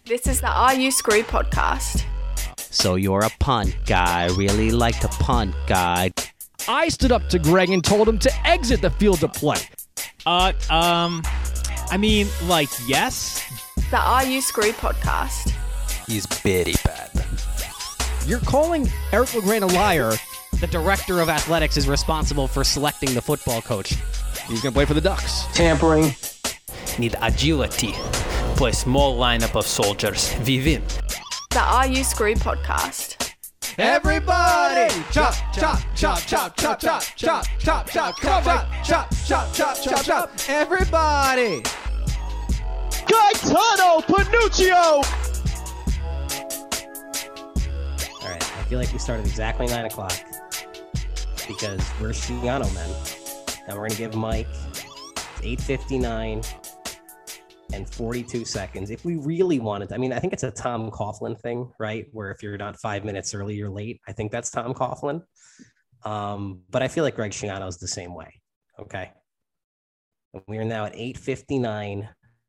This is the Are You Screwed podcast. So you're a punt guy, really like to punt guy. I stood up to Greg and told him to exit the field of play. Yes. The Are You Screwed podcast. He's very bad. You're calling Eric LeGrand a liar. The director of athletics is responsible for selecting the football coach. He's going to play for the Ducks. Tampering. Need agility. For a small lineup of soldiers, we win. The Are You Screwed podcast. Everybody! Chop, chop, chop, chop, chop, chop, chop, chop, chop, chop, chop, chop, chop, chop, chop, chop. Everybody! Gaetano Panuccio! All right, I feel like we started exactly 9 o'clock because we're Schiano men. And we're going to give Mike 8:59 and 42 seconds. If we really wanted to, I think it's a Tom Coughlin thing, right? Where if you're not 5 minutes early, you're late. I think that's Tom Coughlin. But I feel like Greg Schiano is the same way. Okay. We are now at 8:59,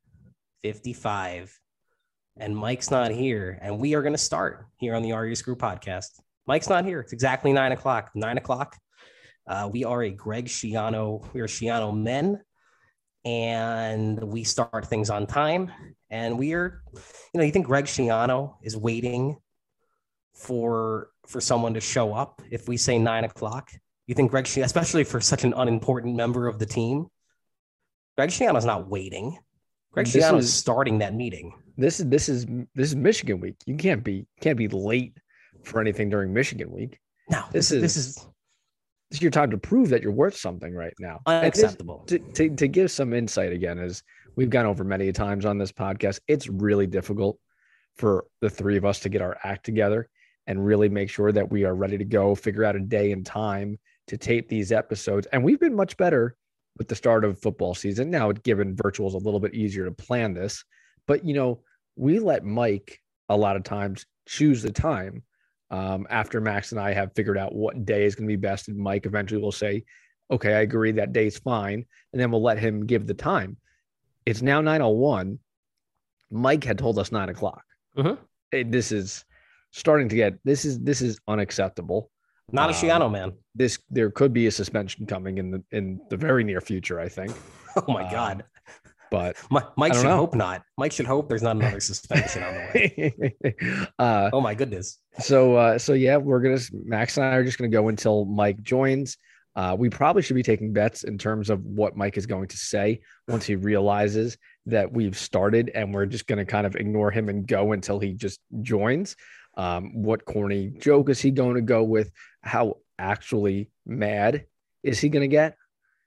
55, and Mike's not here. And we are going to start here on the Are You Screwed podcast. Mike's not here. It's exactly 9 o'clock. 9 o'clock. We are Schiano men. And we start things on time. And you think Greg Schiano is waiting for someone to show up if we say 9 o'clock? You think Greg Schiano, especially for such an unimportant member of the team, Greg Schiano's not waiting. Greg Schiano is starting that meeting. This is Michigan week. You can't be late for anything during Michigan week. No, this is your time to prove that you're worth something right now. Unacceptable. To give some insight again, as we've gone over many times on this podcast, it's really difficult for the three of us to get our act together and really make sure that we are ready to go, figure out a day and time to tape these episodes. And we've been much better with the start of football season. Now, given virtual is a little bit easier to plan this, but we let Mike a lot of times choose the time. After Max and I have figured out what day is going to be best, and Mike eventually will say, okay, I agree, that day's fine. And then we'll let him give the time. It's now 9:01. Mike had told us 9 o'clock. Mm-hmm. This is starting to get, this is unacceptable. Not a Schiano man. There could be a suspension coming in the very near future, I think. Oh my God. But Mike should hope not. Mike should hope there's not another suspension on the way. Oh my goodness. So yeah, Max and I are just gonna go until Mike joins. We probably should be taking bets in terms of what Mike is going to say once he realizes that we've started, and we're just gonna kind of ignore him and go until he just joins. What corny joke is he going to go with? How actually mad is he gonna get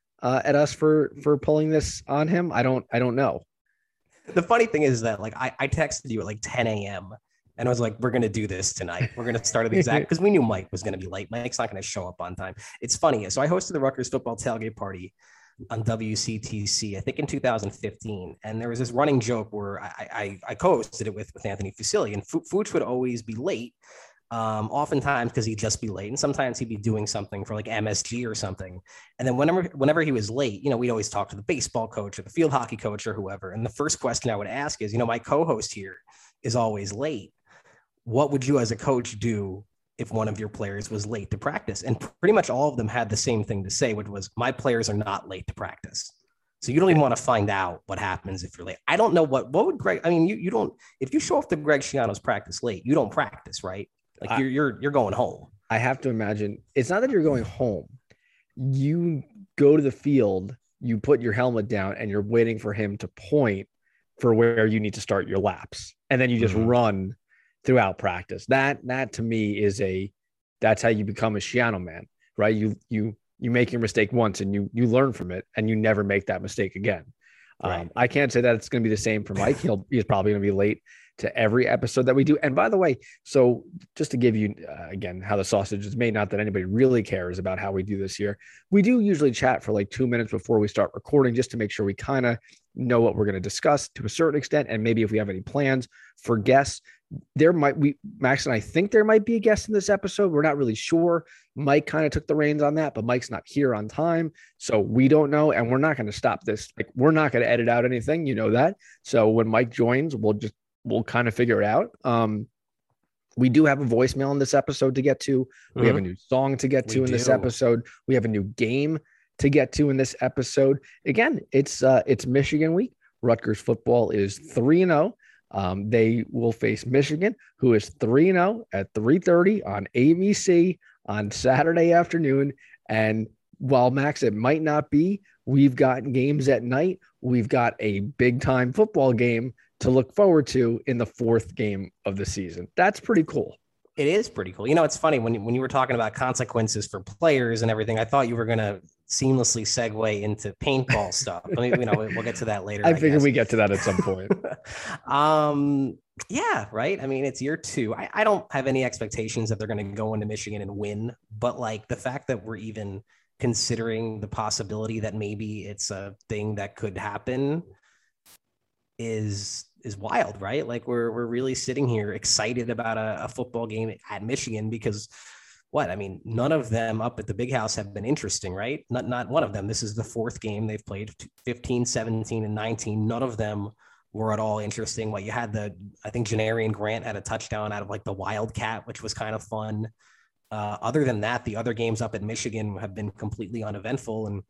at us for pulling this on him? I don't know. The funny thing is that I texted you at 10 a.m. and I was like, we're going to do this tonight. We're going to start at the exact, because we knew Mike was going to be late. Mike's not going to show up on time. It's funny. So I hosted the Rutgers football tailgate party on WCTC, I think in 2015. And there was this running joke where I co-hosted it with Anthony Fusilli, and Fuchs would always be late. Oftentimes because he'd just be late, and sometimes he'd be doing something for MSG or something. And then whenever he was late, we'd always talk to the baseball coach or the field hockey coach or whoever. And the first question I would ask is, my co-host here is always late. What would you as a coach do if one of your players was late to practice? And pretty much all of them had the same thing to say, which was, my players are not late to practice. So you don't even want to find out what happens if you're late. I don't know what would Greg, you don't, if you show up to Greg Schiano's practice late, you don't practice, right? You're going home. I have to imagine it's not that you're going home. You go to the field, you put your helmet down, and you're waiting for him to point for where you need to start your laps. And then you just run throughout practice. That to me is that's how you become a Schiano man, right? You make your mistake once and you learn from it, and you never make that mistake again. Right. I can't say that it's going to be the same for Mike. He's probably going to be late to every episode that we do. And by the way, so just to give you again how the sausage is made, not that anybody really cares about how we do this here, we do usually chat for 2 minutes before we start recording, just to make sure we kind of know what we're going to discuss to a certain extent, and maybe if we have any plans for guests. Max and I think there might be a guest in this episode. We're not really sure. Mike kind of took the reins on that, but Mike's not here on time, so we don't know. And we're not going to stop this. We're not going to edit out anything, that. So when Mike joins, we'll we'll kind of figure it out. We do have a voicemail in this episode to get to. We have a new song to get to in this episode. We have a new game to get to in this episode. Again, it's Michigan week. Rutgers football is 3-0. They will face Michigan, who is 3-0 at 3:30 on ABC on Saturday afternoon. And while, Max, it might not be, we've got games at night. We've got a big time football game to look forward to in the fourth game of the season. That's pretty cool. It is pretty cool. You know, it's funny when you were talking about consequences for players and everything, I thought you were going to seamlessly segue into paintball stuff. I mean, we'll get to that later. I figure we get to that at some point. Yeah, right. I mean, it's year 2. I don't have any expectations that they're going to go into Michigan and win, but like the fact that we're even considering the possibility that maybe it's a thing that could happen is wild, right? Like we're really sitting here excited about a football game at Michigan because none of them up at the big house have been interesting, right? Not one of them. This is the 4th game they've played, 15, 17, and 19. None of them were at all interesting. You had I think Janarian Grant had a touchdown out of like the Wildcat, which was kind of fun. Other than that, the other games up at Michigan have been completely uneventful. And,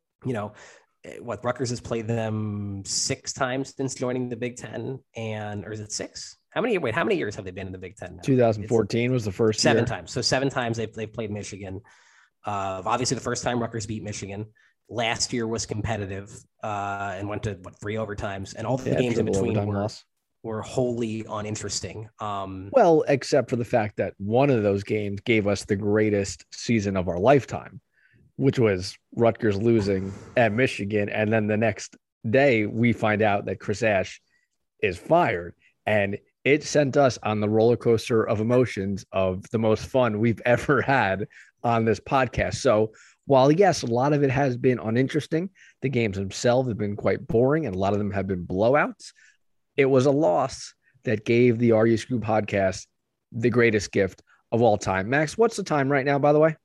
Rutgers has played them 6 times since joining the Big Ten, or is it 6? How many years have they been in the Big Ten now? 2014 was the first 7 times. So 7 times they've played Michigan. Obviously the first time Rutgers beat Michigan. Last year was competitive and went to 3 overtimes, and all the games in between were wholly uninteresting. Well, except for the fact that one of those games gave us the greatest season of our lifetime, which was Rutgers losing at Michigan. And then the next day we find out that Chris Ash is fired, and it sent us on the roller coaster of emotions of the most fun we've ever had on this podcast. So while, yes, a lot of it has been uninteresting, the games themselves have been quite boring, and a lot of them have been blowouts. It was a loss that gave the Are You Screwed podcast the greatest gift of all time. Max, what's the time right now, by the way?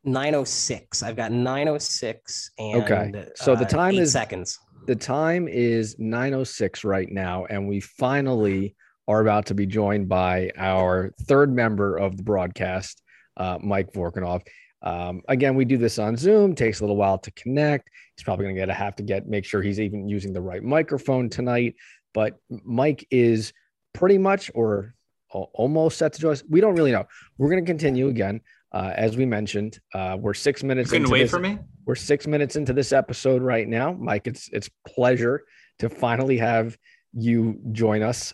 9:06. I've got 9:06 and okay. So the time 8 is seconds. The time is 9:06 right now, and we finally are about to be joined by our third member of the broadcast, Mike Vorkunov. Again, we do this on Zoom. Takes a little while to connect. He's probably going to make sure he's even using the right microphone tonight. But Mike is pretty much or almost set to join us. We don't really know. We're going to continue again. As we mentioned, we're 6 minutes. You can wait for me. We're 6 minutes into this episode right now, Mike. It's pleasure to finally have you join us.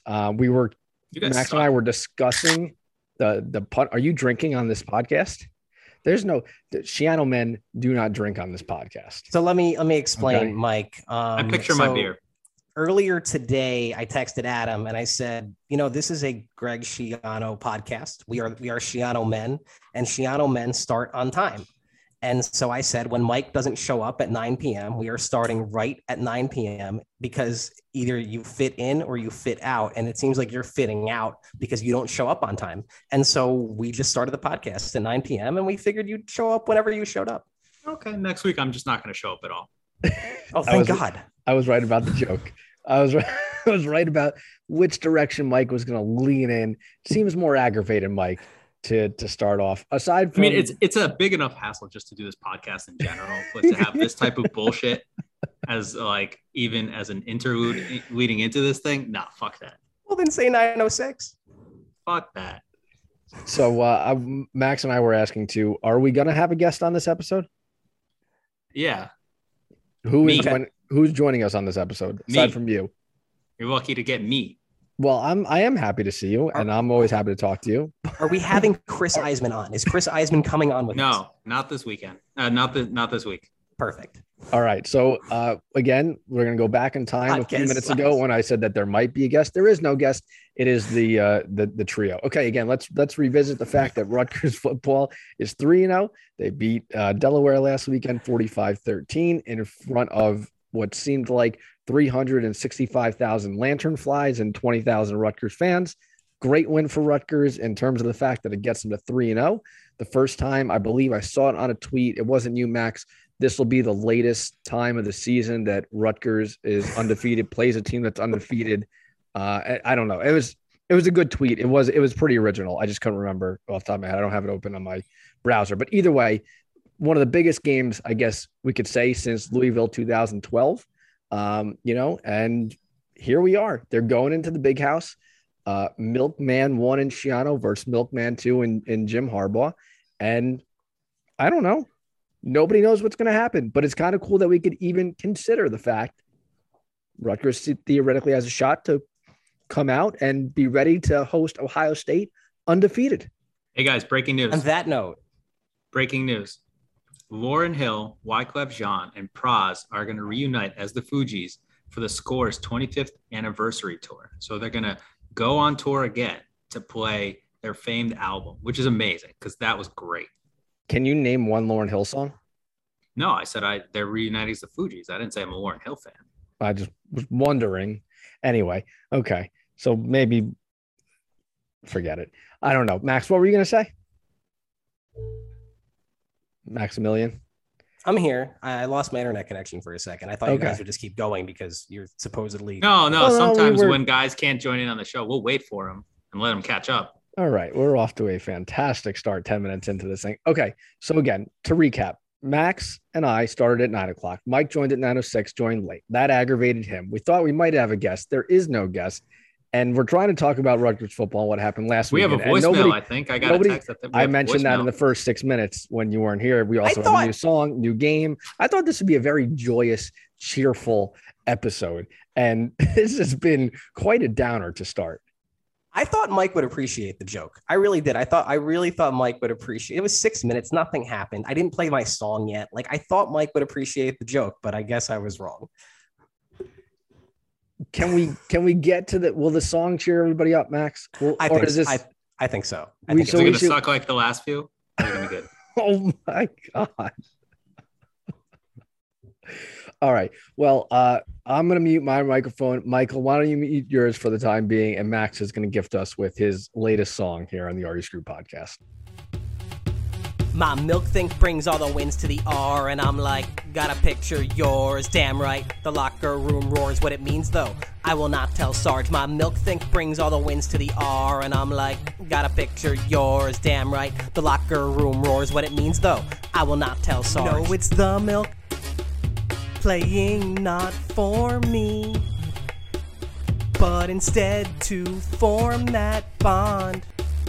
Max and I were discussing the punt. Are you drinking on this podcast? The Schiano men do not drink on this podcast. So let me explain, okay. Mike. I picture my beer. Earlier today, I texted Adam and I said, this is a Greg Schiano podcast. We are Schiano men, and Schiano men start on time. And so I said, when Mike doesn't show up at 9 p.m., we are starting right at 9 p.m. because either you fit in or you fit out. And it seems like you're fitting out because you don't show up on time. And so we just started the podcast at 9 p.m. and we figured you'd show up whenever you showed up. Okay. Next week, I'm just not going to show up at all. Oh, thank God. I was right about the joke. I was right about which direction Mike was going to lean in. Seems more aggravated, Mike, to start off. Aside from, it's a big enough hassle just to do this podcast in general, but to have this type of bullshit as even as an interlude leading into this thing, nah, fuck that. Well, then say 9:06. Fuck that. So Max and I were asking too, are we going to have a guest on this episode? Yeah. Who's joining us on this episode aside from you? You're lucky to get me. Well, I am happy to see you, and I'm always happy to talk to you. Are we having Chris Eisman on? Is Chris Eisman coming on with us? No, not this weekend. Not this week. Perfect. All right. So again, we're going to go back in time a few minutes ago when I said that there might be a guest. There is no guest. It is the trio. Okay. Again, let's revisit the fact that Rutgers football is 3-0. They beat Delaware last weekend, 45-13 in front of what seemed like 365,000 lantern flies and 20,000 Rutgers fans. Great win for Rutgers in terms of the fact that it gets them to 3-0. The first time, I believe I saw it on a tweet. It wasn't you, Max. This will be the latest time of the season that Rutgers is undefeated, plays a team that's undefeated I don't know. It was a good tweet. It was pretty original. I just couldn't remember off the top of my head. I don't have it open on my browser, but either way, one of the biggest games, I guess we could say, since Louisville 2012. And here we are. They're going into the big house. Milkman 1 in Schiano versus Milkman 2 in Jim Harbaugh. And I don't know. Nobody knows what's going to happen, but it's kind of cool that we could even consider the fact Rutgers theoretically has a shot to come out and be ready to host Ohio State undefeated. Hey guys, breaking news. On that note, Breaking news. Lauryn Hill, Wyclef Jean, and Praz are going to reunite as the Fugees for the Score's 25th anniversary tour. So they're going to go on tour again to play their famed album, which is amazing because that was great. Can you name one Lauryn Hill song? No, I said they're reuniting as the Fugees. I didn't say I'm a Lauryn Hill fan. I just was wondering. Anyway, okay. So maybe forget it. I don't know. Max, what were you going to say? Maximilian? I'm here. I lost my internet connection for a second. I thought you Okay. guys would just keep going because you're supposedly. No. Well, no, Sometimes we were- when guys can't join in on the show, we'll wait for them and let them catch up. All right. We're off to a fantastic start 10 minutes into this thing. Okay. So again, to recap, Max and I started at 9:00. Mike joined at 9:06, joined late. That aggravated him. We thought we might have a guest. There is no guest. And we're trying to talk about Rutgers football and what happened last We week. have a voicemail, I think. I got a text that we I have a mentioned that in voicemail. the first 6 minutes when you weren't here. We also have a new song, new game. I thought this would be a very joyous, cheerful episode. And this has been quite a downer to start. I thought Mike would appreciate the joke. I really did. I really thought Mike would appreciate. It was 6 minutes. Nothing happened. I didn't play my song yet. Like I thought Mike would appreciate the joke, but I guess I was wrong. Can we get to the? Will the song cheer everybody up, Max? I think so. I We- think so Is it we going to should- suck like the last few? It's going to be good. Oh my god! All right. Well, I'm gonna mute my microphone. Michael, why don't you mute yours for the time being? And Max is gonna gift us with his latest song here on the Are You Screwed podcast. My milk think brings all the wins to the R, and I'm like, gotta picture yours. Damn right, the locker room roars. What it means though, I will not tell Sarge. My milk think brings all the wins to the R, and I'm like, gotta picture yours. Damn right, the locker room roars. What it means though, I will not tell Sarge. No, it's the milk playing not for me, but instead to form that bond.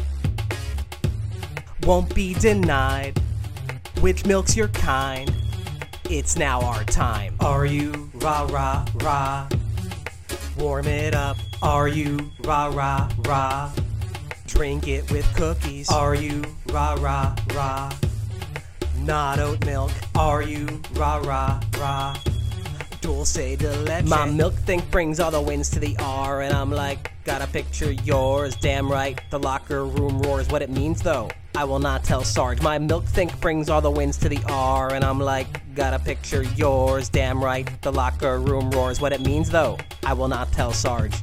Won't be denied. Which milk's your kind? It's now our time. Are you rah rah rah? Warm it up. Are you rah rah rah? Drink it with cookies. Are you rah rah rah? Not oat milk. Are you rah rah rah? Dulce de leche. My milk think brings all the wins to the R, and I'm like, gotta picture yours. Damn right, the locker room roars. What it means though, I will not tell Sarge. My milk think brings all the wins to the R, and I'm like, gotta picture yours. Damn right, the locker room roars. What it means though, I will not tell Sarge.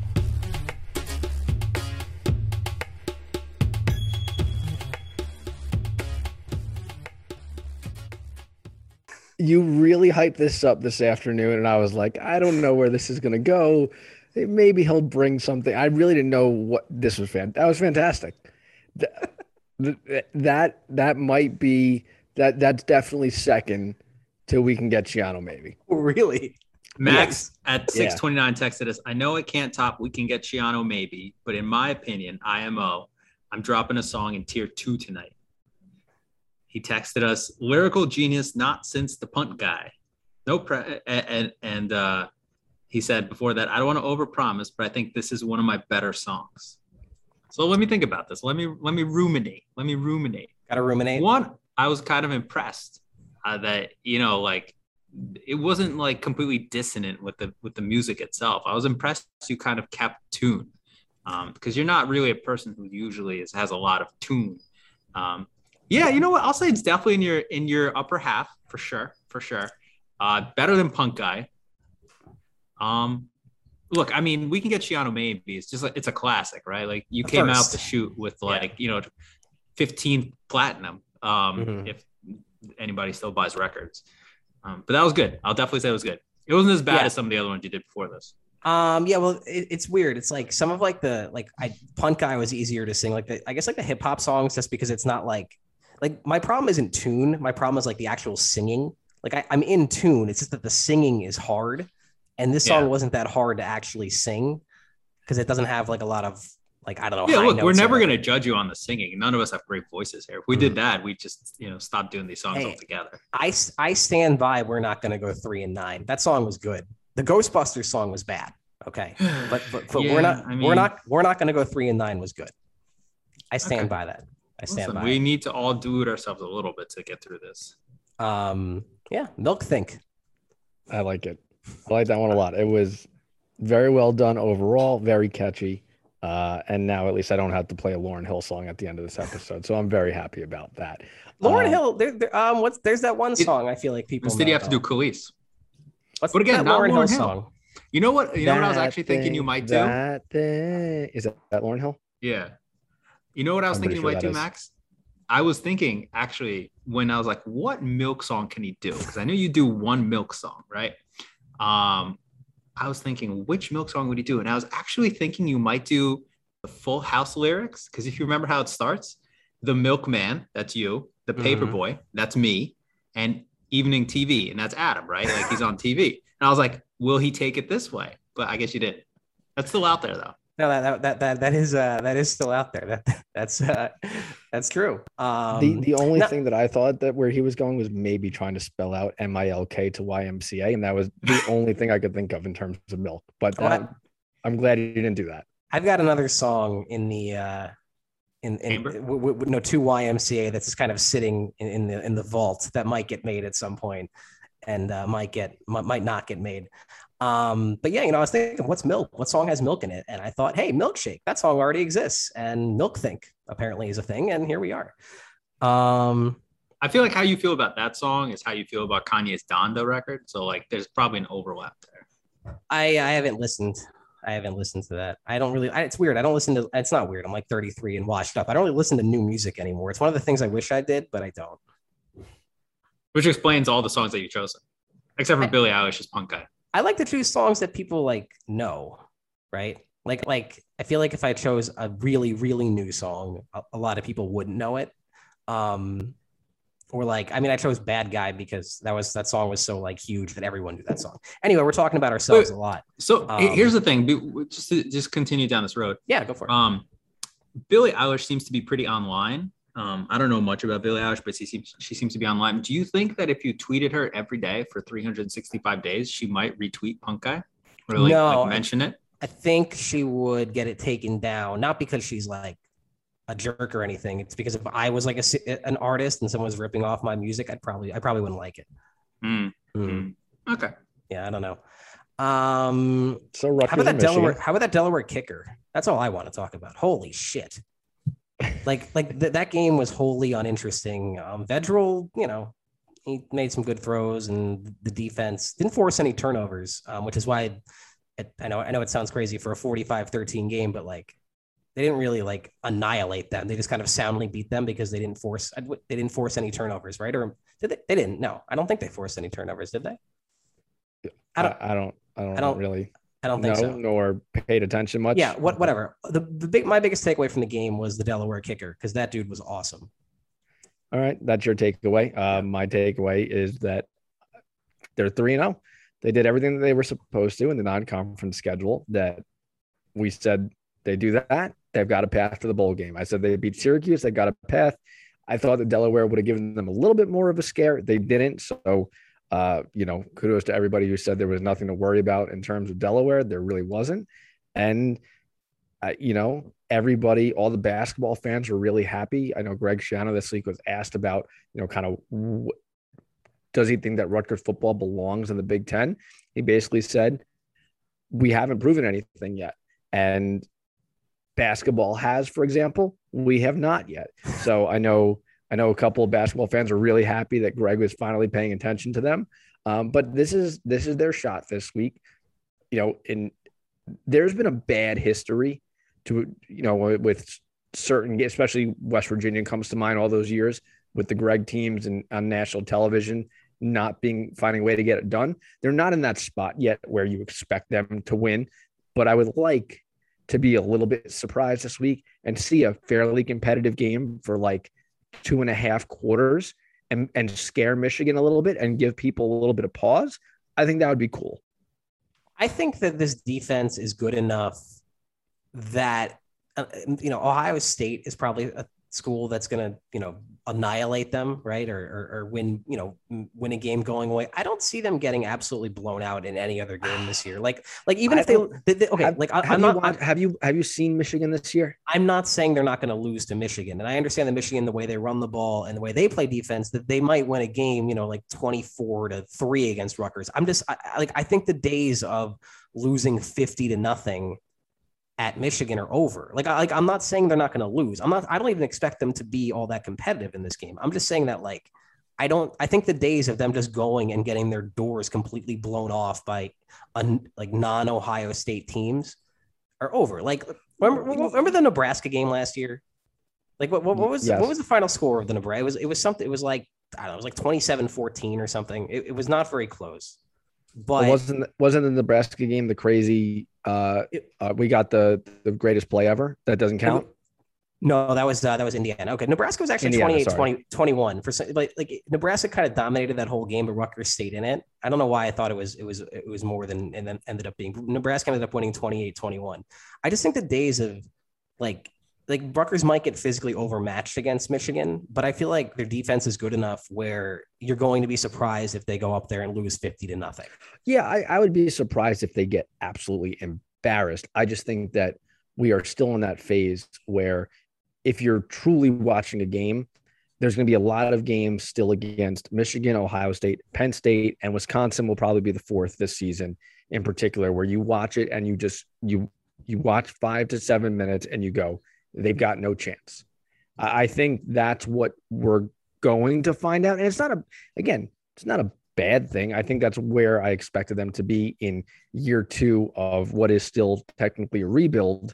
You really hyped this up this afternoon, and I was like, I don't know where this is gonna go. Maybe he'll bring something. I really didn't know what this was. That was fantastic. That might be that. That's definitely second till we can get Giano. Maybe. Really? Max at 629 texted us, I know it can't top We Can Get Chiano maybe, but in my opinion, IMO, I'm dropping a song in tier 2 tonight. He texted us, lyrical genius, not since the punt guy. And he said before that, I don't want to overpromise, but I think this is one of my better songs. So let me think about this. Let me ruminate. Gotta ruminate. One, I was kind of impressed that, like, it wasn't like completely dissonant with the music itself. I was impressed you kind of kept tune, because you're not really a person who usually has a lot of tune. Yeah, you know what? I'll say it's definitely in your upper half for sure. Better than Punk Guy. Look, I mean, We Can Get Chiano maybe. It's just like it's a classic, right? Like you came out the chute with 15 platinum. If anybody still buys records. But that was good. I'll definitely say it was good. It wasn't as bad as some of the other ones you did before this. Yeah, well, it's weird. It's like some of like Punk Guy was easier to sing. Like I guess like the hip hop songs, just because it's not like my problem isn't tune. My problem is like the actual singing. Like I'm in tune. It's just that the singing is hard, and this song wasn't that hard to actually sing because it doesn't have like a lot of like, I don't know. Yeah, high look, we're notes never or- going to judge you on the singing. None of us have great voices here. If we did that, we just stopped doing these songs Hey, altogether. I stand by. We're not going to go 3 and 9. That song was good. The Ghostbusters song was bad. Okay, but Yeah, we're not going to go 3 and 9 was good. I stand by that. I stand by. We it. need to all do it ourselves a little bit to get through this. Yeah, Milk Think. I like it. I like that one a lot. It was very well done overall, very catchy. And now at least I don't have to play a Lauryn Hill song at the end of this episode. So I'm very happy about that. Lauryn Hill, there's that one song I feel like people Instead, you have to do Khalees. What's But again, that not Lauryn Hill Lauryn Hill. song? You know what? You know what I was actually thinking you might do? That thing. Is that Lauryn Hill? Yeah. You know what I was I'm thinking you pretty might sure do, that is. Max? I was thinking actually when I was like, what Milk song can he do? Because I knew you do one Milk song, right? I was thinking, which Milk song would he do? And I was actually thinking you might do the Full House lyrics. Because if you remember how it starts, the milkman, that's you, the paper boy, that's me, and evening TV, and that's Adam, right? Like he's on TV. And I was like, will he take it this way? But I guess you didn't. That's still out there though. No, that is still out there. That's true. The only thing that I thought that where he was going was maybe trying to spell out MILK to YMCA, and that was the only thing I could think of in terms of Milk. But I'm glad he didn't do that. I've got another song in the two YMCA that's just kind of sitting in the vault that might get made at some point, and might not get made. But yeah, I was thinking, what's Milk? What song has Milk in it? And I thought, hey, Milkshake. That song already exists, and Milk Think apparently is a thing, and here we are. I feel like how you feel about that song is how you feel about Kanye's Donda record. So like, there's probably an overlap there. I haven't listened. I haven't listened to that. I don't really. It's weird. I don't listen to. It's not weird. I'm like 33 and washed up. I don't really listen to new music anymore. It's one of the things I wish I did, but I don't. Which explains all the songs that you've chosen, except for Billie Eilish's Punk Guy. I like to choose songs that people like know, right? Like I feel like if I chose a really, really new song, a lot of people wouldn't know it. Or like, I mean, I chose Bad Guy because that song was so like huge that everyone knew that song. Anyway, we're talking about ourselves a lot. So here's the thing, just continue down this road. Yeah, go for it. Billie Eilish seems to be pretty online. I don't know much about Billie Eilish, but she seems to be online. Do you think that if you tweeted her every day for 365 days, she might retweet Punk Guy or like mention it? I think she would get it taken down, not because she's like a jerk or anything. It's because if I was like an artist and someone was ripping off my music, I probably wouldn't like it. Okay. Yeah, I don't know. So how about that Delaware kicker? That's all I want to talk about. Holy shit. That game was wholly uninteresting. Vedral, he made some good throws, and the defense didn't force any turnovers, which is why I know it sounds crazy for a 45-13 game, but like they didn't really like annihilate them. They just kind of soundly beat them because they didn't force any turnovers, right? Or did they? They didn't. No, I don't think they forced any turnovers, did they? I don't really. I don't think so. Nor paid attention much. Yeah, whatever. My biggest takeaway from the game was the Delaware kicker because that dude was awesome. All right, that's your takeaway. My takeaway is that they're 3-0. They did everything that they were supposed to in the non-conference schedule that we said they do that. They've got a path to the bowl game. I said they beat Syracuse. They got a path. I thought that Delaware would have given them a little bit more of a scare. They didn't. So, kudos to everybody who said there was nothing to worry about in terms of Delaware. There really wasn't. And, everybody, all the basketball fans were really happy. I know Greg Schiano this week was asked about, does he think that Rutgers football belongs in the Big Ten? He basically said, we haven't proven anything yet. And basketball has, for example, we have not yet. So I know a couple of basketball fans are really happy that Greg was finally paying attention to them. But this is their shot this week. There's been a bad history with certain, especially West Virginia comes to mind all those years with the Greg teams and on national television. not finding a way to get it done. They're not in that spot yet where you expect them to win, but I would like to be a little bit surprised this week and see a fairly competitive game for like 2.5 quarters and scare Michigan a little bit and give people a little bit of pause. I think that would be cool. I think that this defense is good enough that, Ohio State is probably a school that's going to, annihilate them, right? Or win, win a game going away. I don't see them getting absolutely blown out in any other game this year. Like even if have you seen Michigan this year? I'm not saying they're not going to lose to Michigan. And I understand that Michigan, the way they run the ball and the way they play defense, that they might win a game, like 24-3 against Rutgers. I think the days of losing 50-0 at Michigan are over. I'm not saying they're not going to lose. I don't even expect them to be all that competitive in this game. I'm just saying that I think the days of them just going and getting their doors completely blown off by non-Ohio State teams are over. Remember the Nebraska game last year? What was the final score of the Nebraska? It was something. It was like, I don't know, it was like 27-14 or something. It was not very close. But wasn't the Nebraska game the crazy? We got the greatest play ever. That doesn't count. No, that was Indiana. Okay, Nebraska was actually 28-21 for like Nebraska kind of dominated that whole game, but Rutgers stayed in it. I don't know why I thought it was more than, and then ended up being Nebraska ended up winning 28-21. I just think the days of like Rutgers might get physically overmatched against Michigan, but I feel like their defense is good enough where you're going to be surprised if they go up there and lose 50-0. Yeah, I would be surprised if they get absolutely embarrassed. I just think that we are still in that phase where if you're truly watching a game, there's going to be a lot of games still against Michigan, Ohio State, Penn State, and Wisconsin will probably be the fourth this season in particular, where you watch it and you watch 5 to 7 minutes and you go, they've got no chance. I think that's what we're going to find out. And it's not a bad thing. I think that's where I expected them to be in year 2 of what is still technically a rebuild.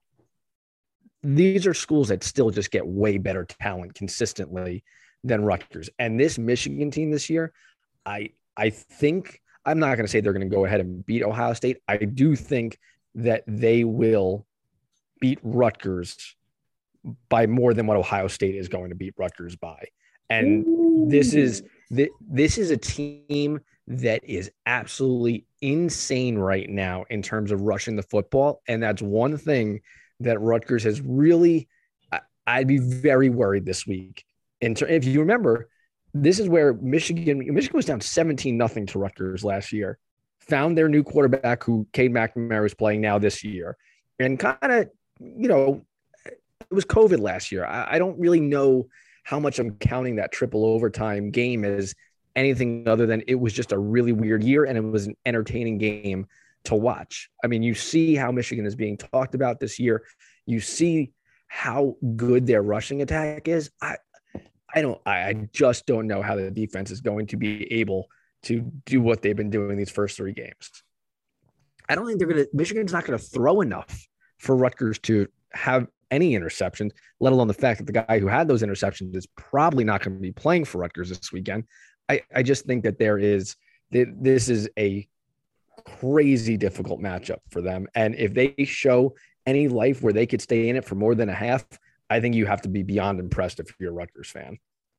These are schools that still just get way better talent consistently than Rutgers. And this Michigan team this year, I think, I'm not going to say they're going to go ahead and beat Ohio State. I do think that they will beat Rutgers by more than what Ohio State is going to beat Rutgers by. And this is a team that is absolutely insane right now in terms of rushing the football. And that's one thing that Rutgers has really, I'd be very worried this week. If you remember, this is where Michigan was down 17-0 to Rutgers last year, found their new quarterback who Cade McNamara is playing now this year, and kind of, it was COVID last year. I don't really know how much I'm counting that triple overtime game as anything other than it was just a really weird year and it was an entertaining game to watch. I mean, you see how Michigan is being talked about this year. You see how good their rushing attack is. I just don't know how the defense is going to be able to do what they've been doing these first 3 games. I don't think Michigan's not going to throw enough for Rutgers to have any interceptions, let alone the fact that the guy who had those interceptions is probably not going to be playing for Rutgers this weekend. I just think that this is a crazy difficult matchup for them. And if they show any life where they could stay in it for more than a half, I think you have to be beyond impressed if you're a Rutgers fan.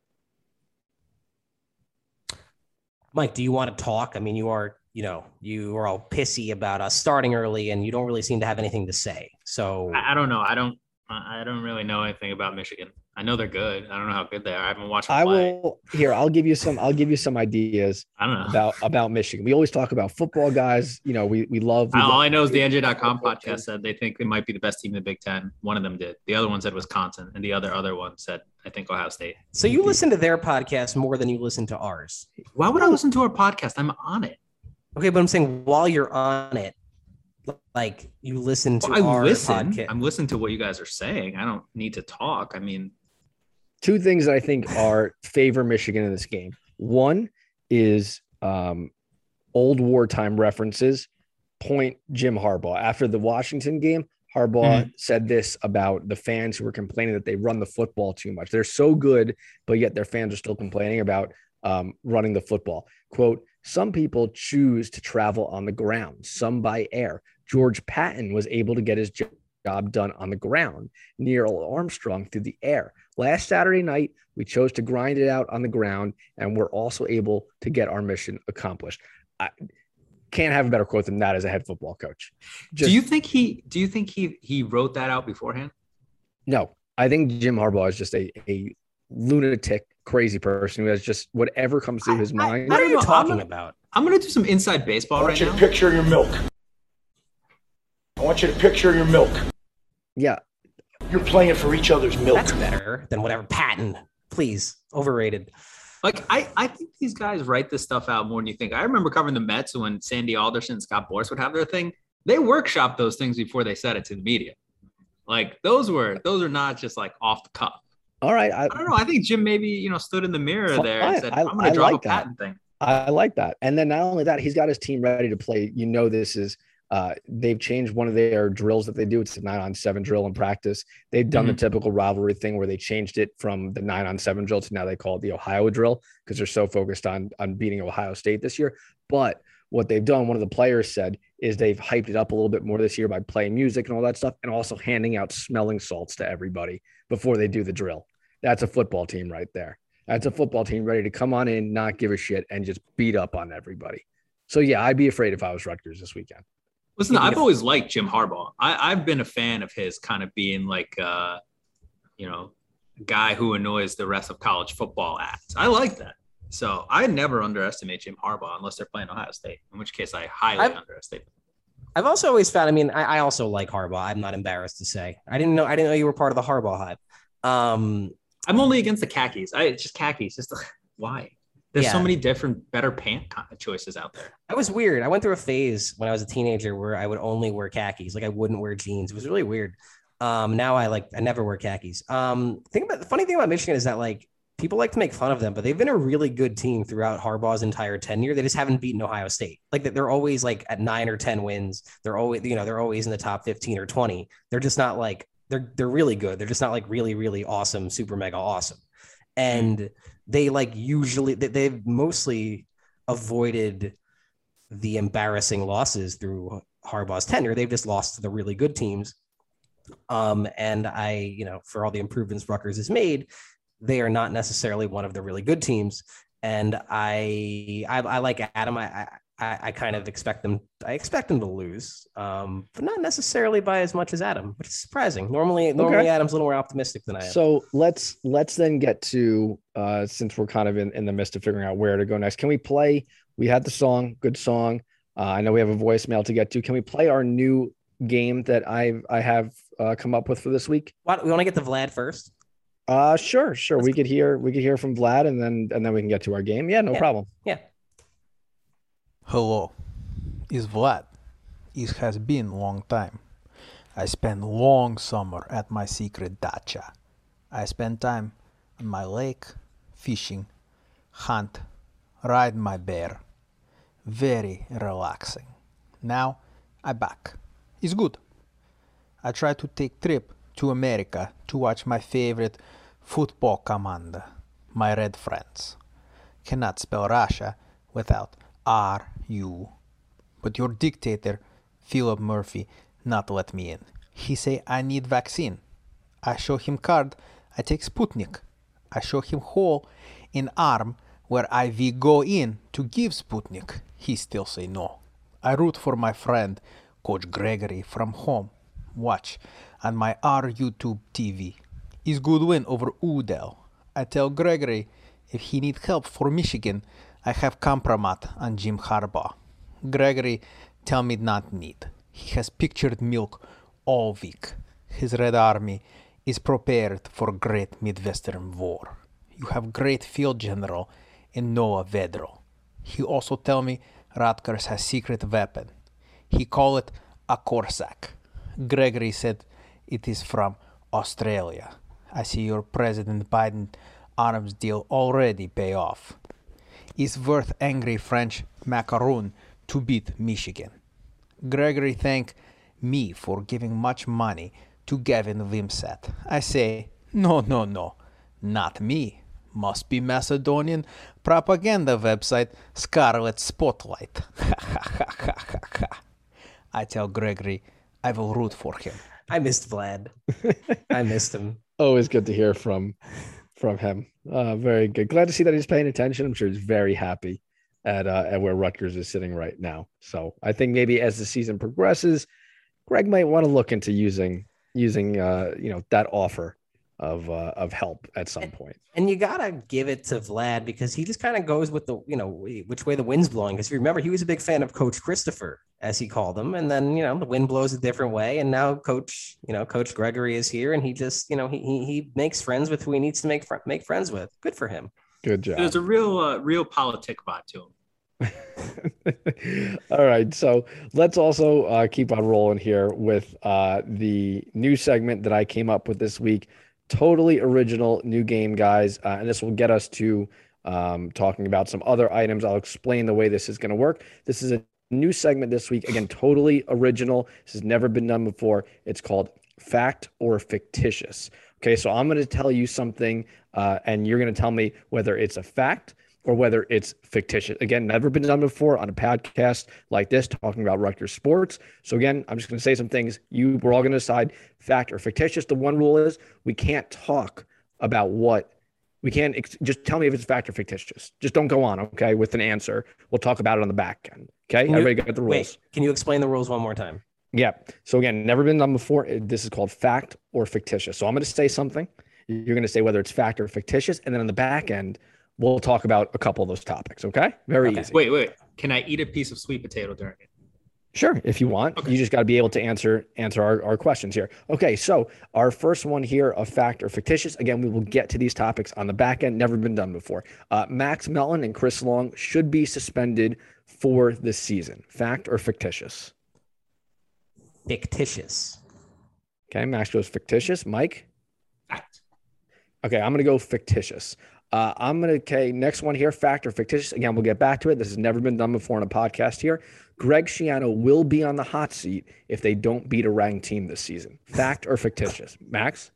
Mike, do you want to talk? I mean, you are all pissy about us starting early and you don't really seem to have anything to say. So I don't know. I don't really know anything about Michigan. I know they're good. I don't know how good they are. I haven't watched them play. I'll give you some ideas. I don't know about Michigan. We always talk about football guys. We love. All I know is the NJ.com podcast said they think they might be the best team in the Big Ten. One of them did. The other one said Wisconsin, and the other one said, I think, Ohio State. So you listen to their podcast more than you listen to ours. Why would I listen to our podcast? I'm on it. Okay, but I'm saying while you're on it, like you listen to our podcast. I'm listening to what you guys are saying. I don't need to talk. I mean, 2 things that I think favor Michigan in this game. One is old wartime references. Point Jim Harbaugh. After the Washington game, Harbaugh said this about the fans who were complaining that they run the football too much. They're so good, but yet their fans are still complaining about running the football. Quote, some people choose to travel on the ground, some by air. George Patton was able to get his job done on the ground. Neil Armstrong through the air. Last Saturday night, we chose to grind it out on the ground, and we're also able to get our mission accomplished. I can't have a better quote than that as a head football coach. Do you think he wrote that out beforehand? No, I think Jim Harbaugh is just a lunatic, crazy person who has just whatever comes through his mind. What are you talking about? I'm going to do some inside baseball right now. I want you to picture your milk. I want you to picture your milk. Yeah. You're playing for each other's milk. That's better than whatever Patton. Please, overrated. Like, I think these guys write this stuff out more than you think. I remember covering the Mets when Sandy Alderson and Scott Boras would have their thing. They workshopped those things before they said it to the media. Like, those are not just like off the cuff. All right. I don't know. I think Jim maybe, stood in the mirror there and said, I'm going to drop a Patton thing. I like that. And then not only that, he's got his team ready to play. This is they've changed one of their drills that they do. It's a 9-on-7 drill in practice. They've done the typical rivalry thing where they changed it from the 9-on-7 drill to now they call it the Ohio drill because they're so focused on beating Ohio State this year. But what they've done, one of the players said, is they've hyped it up a little bit more this year by playing music and all that stuff and also handing out smelling salts to everybody before they do the drill. That's a football team right there. That's a football team ready to come on in, not give a shit, and just beat up on everybody. So, yeah, I'd be afraid if I was Rutgers this weekend. Listen, I've always liked Jim Harbaugh. I've been a fan of his kind of being like, a guy who annoys the rest of college football acts. I like that. So I never underestimate Jim Harbaugh unless they're playing Ohio State, in which case I highly underestimate them. I've also always found, I also like Harbaugh. I'm not embarrassed to say. I didn't know you were part of the Harbaugh hype. I'm only against the khakis. It's just khakis. Why? There's so many different better pant choices out there. That was weird. I went through a phase when I was a teenager where I would only wear khakis. Like I wouldn't wear jeans. It was really weird. Now I never wear khakis. The funny thing about Michigan is that like people like to make fun of them, but they've been a really good team throughout Harbaugh's entire tenure. They just haven't beaten Ohio State. Like they're always like at 9 or 10 wins. They're always in the top 15 or 20. They're just not like they're really good. They're just not like really, really awesome, super mega awesome. And they like usually they've mostly avoided the embarrassing losses through Harbaugh's tenure. They've just lost to the really good teams. And for all the improvements Rutgers has made, they are not necessarily one of the really good teams. And I like Adam. I kind of expect them. I expect them to lose, but not necessarily by as much as Adam, which is surprising. Normally Adam's a little more optimistic than I am. So let's then get to since we're kind of in the midst of figuring out where to go next. Can we play? We had the song, good song. I know we have a voicemail to get to. Can we play our new game that I have come up with for this week? We want to get to Vlad first. Sure. We could hear from Vlad and then we can get to our game. Yeah, no problem. Yeah. Hello, it's Vlad. It has been a long time. I spent long summer at my secret dacha. I spent time on my lake, fishing, hunt, ride my bear. Very relaxing. Now I back. It's good. I try to take trip to America to watch my favorite football commander, my red friends. Cannot spell Russia without R-U. But your dictator, Philip Murphy, not let me in. He say I need vaccine. I show him card, I take Sputnik. I show him hole in arm where IV go in to give Sputnik. He still say no. I root for my friend, Coach Gregory from home. Watch on my R YouTube TV. Is good win over Udell. I tell Gregory if he need help for Michigan, I have compromat on Jim Harbaugh. Gregory tell me not need. He has pictured milk all week. His Red Army is prepared for great Midwestern war. You have great field general in Noah Vedral. He also tell me Rutgers has secret weapon. He call it a Corsac. Gregory said it is from Australia. I see your President Biden arms deal already pay off. It's worth angry French macaroon to beat Michigan. Gregory thank me for giving much money to Gavin Wimsatt. I say, no, not me. Must be Macedonian propaganda website Scarlet Spotlight. I tell Gregory I will root for him. I missed Vlad. I missed him. Always good to hear from him. Very good. Glad to see that he's paying attention. I'm sure he's very happy at where Rutgers is sitting right now. So I think maybe as the season progresses, Greg might want to look into using that offer of help at some point. And you gotta give it to Vlad because he just kind of goes with the which way the wind's blowing. Because remember, he was a big fan of Coach Christopher, as he called him, and then the wind blows a different way. And now Coach Gregory is here, and he just he makes friends with who he needs to make friends with. Good for him. Good job. There's a real politic vibe to him. All right, so let's also keep on rolling here with the new segment that I came up with this week. Totally original new game, guys, and this will get us to talking about some other items. I'll explain the way this is going to work. This is a new segment this week. Again, totally original. This has never been done before. It's called Fact or Fictitious. Okay, so I'm going to tell you something, and you're going to tell me whether it's a fact or whether it's fictitious. Again, never been done before on a podcast like this, talking about Rutgers sports. So again, I'm just going to say some things. We're all going to decide fact or fictitious. The one rule is we can't talk about just tell me if it's fact or fictitious. Just don't go on, okay, with an answer. We'll talk about it on the back end, okay? Everybody got the rules. Wait, can you explain the rules one more time? Yeah. So again, never been done before. This is called fact or fictitious. So I'm going to say something. You're going to say whether it's fact or fictitious. And then on the back end, we'll talk about a couple of those topics. Okay. Very easy. Wait. Can I eat a piece of sweet potato during it? Sure. If you want, You just got to be able to answer our questions here. Okay. So our first one here of fact or fictitious. Again, we will get to these topics on the back end. Never been done before. Max Melton and Chris Long should be suspended for this season. Fact or fictitious? Fictitious. Okay. Max goes fictitious. Mike? Fact. Okay. I'm going to go fictitious. Next one here, fact or fictitious. Again, we'll get back to it. This has never been done before on a podcast here. Greg Schiano will be on the hot seat if they don't beat a ranked team this season. Fact or fictitious? Max?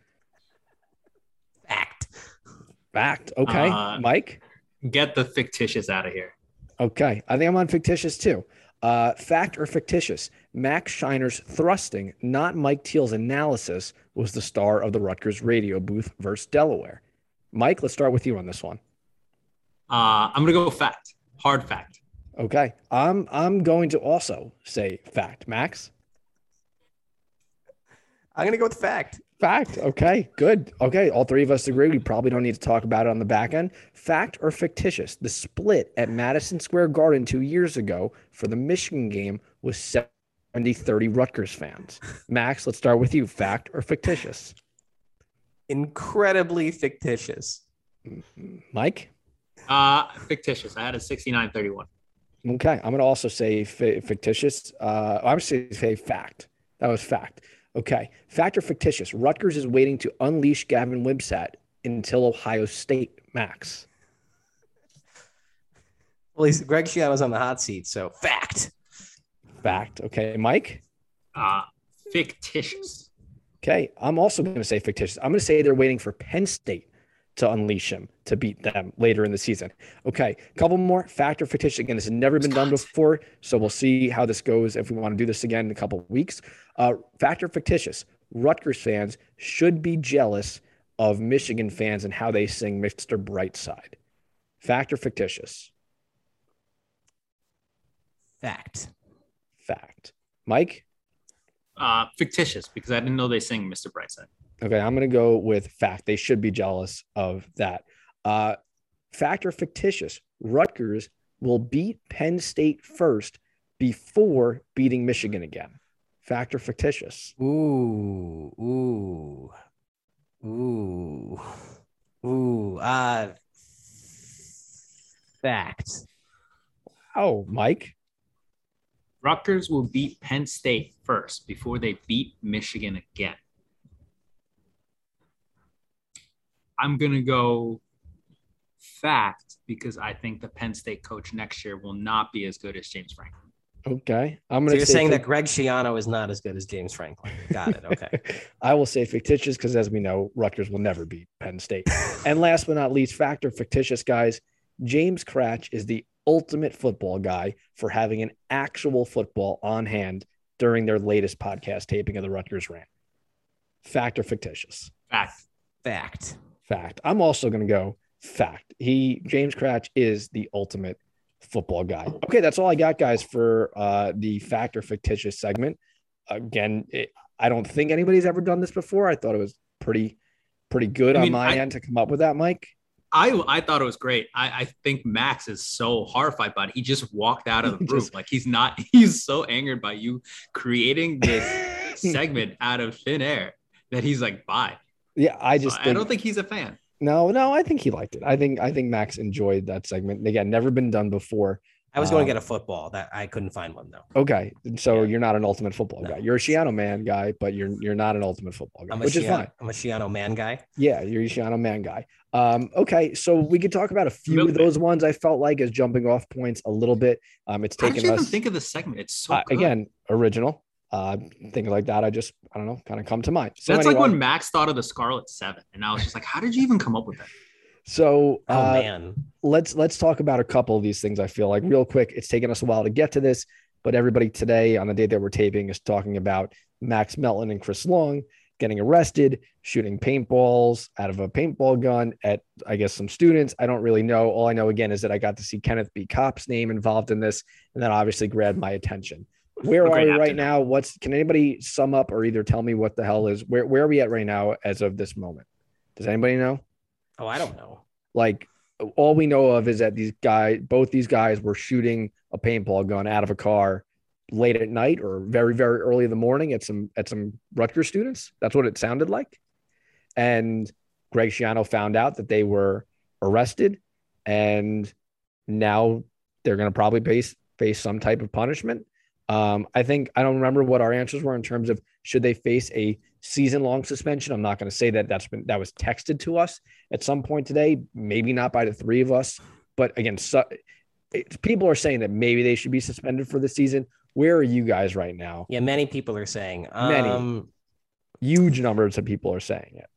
Fact. Okay. Mike? Get the fictitious out of here. Okay. I think I'm on fictitious too. Fact or fictitious? Max Shiner's thrusting, not Mike Teal's analysis, was the star of the Rutgers radio booth versus Delaware. Mike, let's start with you on this one. I'm going to go fact. Hard fact. Okay. I'm going to also say fact. Max? I'm going to go with fact. Fact. Okay, good. Okay, all three of us agree. We probably don't need to talk about it on the back end. Fact or fictitious? The split at Madison Square Garden 2 years ago for the Michigan game was 70-30 Rutgers fans. Max, let's start with you. Fact or fictitious? Incredibly fictitious. Mike? Fictitious. I had a 69-31. Okay, I'm going to also say fictitious. I'm going to say fact. That was fact. Okay, fact or fictitious? Rutgers is waiting to unleash Gavin Wimsatt until Ohio State. Max? Well, Greg Schiano's on the hot seat, so fact. Fact. Okay, Mike? Fictitious. Okay, I'm also going to say fictitious. I'm going to say they're waiting for Penn State to unleash him to beat them later in the season. Okay, a couple more. Fact or fictitious? Again, this has never been done before, so we'll see how this goes if we want to do this again in a couple of weeks. Fact or fictitious? Rutgers fans should be jealous of Michigan fans and how they sing Mr. Brightside. Fact or fictitious? Fact. Fact. Mike? Fictitious, because I didn't know they sing Mr. Brightside. Okay, I'm going to go with fact. They should be jealous of that. Fact or fictitious? Rutgers will beat Penn State first before beating Michigan again. Fact or fictitious? Fact. Oh, Mike? Rutgers will beat Penn State first before they beat Michigan again. I'm going to go fact because I think the Penn State coach next year will not be as good as James Franklin. Okay. I'm So going you're to say saying that Greg Schiano is not as good as James Franklin. Got it. Okay. I will say fictitious because, as we know, Rutgers will never beat Penn State. And last but not least, factor fictitious, guys. James Cratch is the ultimate football guy for having an actual football on hand during their latest podcast taping of the Rutgers rant. Fact or fictitious? Fact. I'm also going to go fact. James Cratch is the ultimate football guy. Okay, that's all I got, guys, for the fact or fictitious segment. Again, I don't think anybody's ever done this before. I thought it was pretty good on my end to come up with that, Mike. I thought it was great. I think Max is so horrified by it. He just walked out of the room. Like he's so angered by you creating this segment out of thin air that he's like, bye. Yeah, I don't think he's a fan. No, I think he liked it. I think Max enjoyed that segment. Again, never been done before. I was going to get a football. That I couldn't find one though. Okay, so you're not an ultimate football guy. You're a Schiano man guy, but you're not an ultimate football guy, which is fine. I'm a Schiano man guy. Yeah, you're a Schiano man guy. Okay, so we could talk about a few of those ones. I felt like as jumping off points a little bit. It's taken us. How did you even think of the segment? It's so good. Again, original. Things like that. I don't know, kind of come to mind. So that's anyway, like when Max thought of the Scarlet 7, and I was just like, how did you even come up with that? So, man, let's talk about a couple of these things. I feel like real quick. It's taken us a while to get to this, but everybody today on the day that we're taping is talking about Max Melton and Chris Long getting arrested, shooting paintballs out of a paintball gun at, I guess, some students. I don't really know. All I know again is that I got to see Kenneth B. Kopp's name involved in this, and that obviously grabbed my attention. Where are we right now? Can anybody sum up or either tell me what the hell is where are we at right now as of this moment? Does anybody know? Oh, I don't know. Like, all we know of is that both these guys were shooting a paintball gun out of a car late at night or very, very early in the morning at some Rutgers students. That's what it sounded like. And Greg Schiano found out that they were arrested, and now they're going to probably face some type of punishment. I don't remember what our answers were in terms of should they face a season-long suspension. I'm not going to say that that was texted to us at some point today, maybe not by the three of us, but again, people are saying that maybe they should be suspended for the season. Where are you guys right now? Yeah, many people are saying. Huge numbers of people are saying it.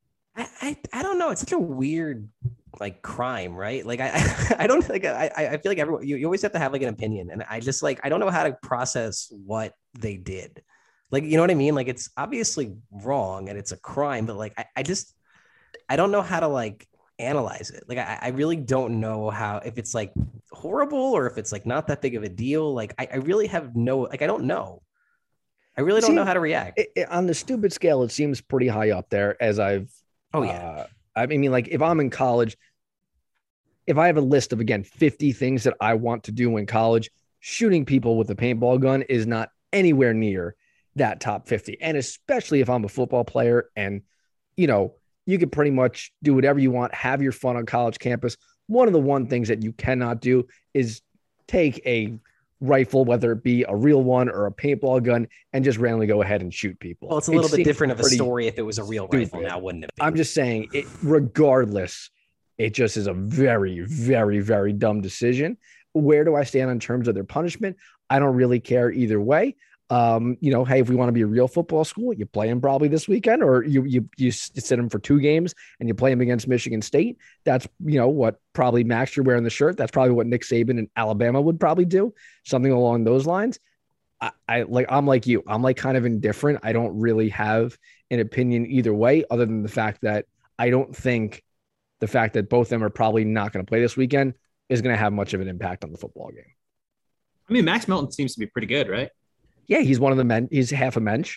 I don't know. It's such a weird like crime, right? Like I don't like I feel like everyone you always have to have like an opinion, and I just like I don't know how to process what they did. Like, you know what I mean? Like, it's obviously wrong and it's a crime, but like I don't know how to like analyze it. Like I really don't know how, if it's like horrible or if it's like not that big of a deal. Like I really have no, like I don't know. I really don't know how to react. On the stupid scale, it seems pretty high up there as I've I mean, like if I'm in college, if I have a list of, again, 50 things that I want to do in college, shooting people with a paintball gun is not anywhere near that top 50. And especially if I'm a football player and, you know, you can pretty much do whatever you want, have your fun on college campus. One of the things that you cannot do is take a rifle, whether it be a real one or a paintball gun, and just randomly go ahead and shoot people. Well, it's a little bit different of a story if it was a real rifle now, wouldn't it be? I'm just saying, regardless, it just is a very, very, very dumb decision. Where do I stand in terms of their punishment? I don't really care either way. You know, hey, if we want to be a real football school, you play them probably this weekend, or you sit them for 2 games and you play them against Michigan State. That's, you know, what probably Max, you're wearing the shirt. That's probably what Nick Saban in Alabama would probably do, something along those lines. I'm like you. I'm like kind of indifferent. I don't really have an opinion either way, other than the fact that I don't think the fact that both of them are probably not going to play this weekend is going to have much of an impact on the football game. I mean, Max Melton seems to be pretty good, right? Yeah, he's one of the men. He's half a mensch.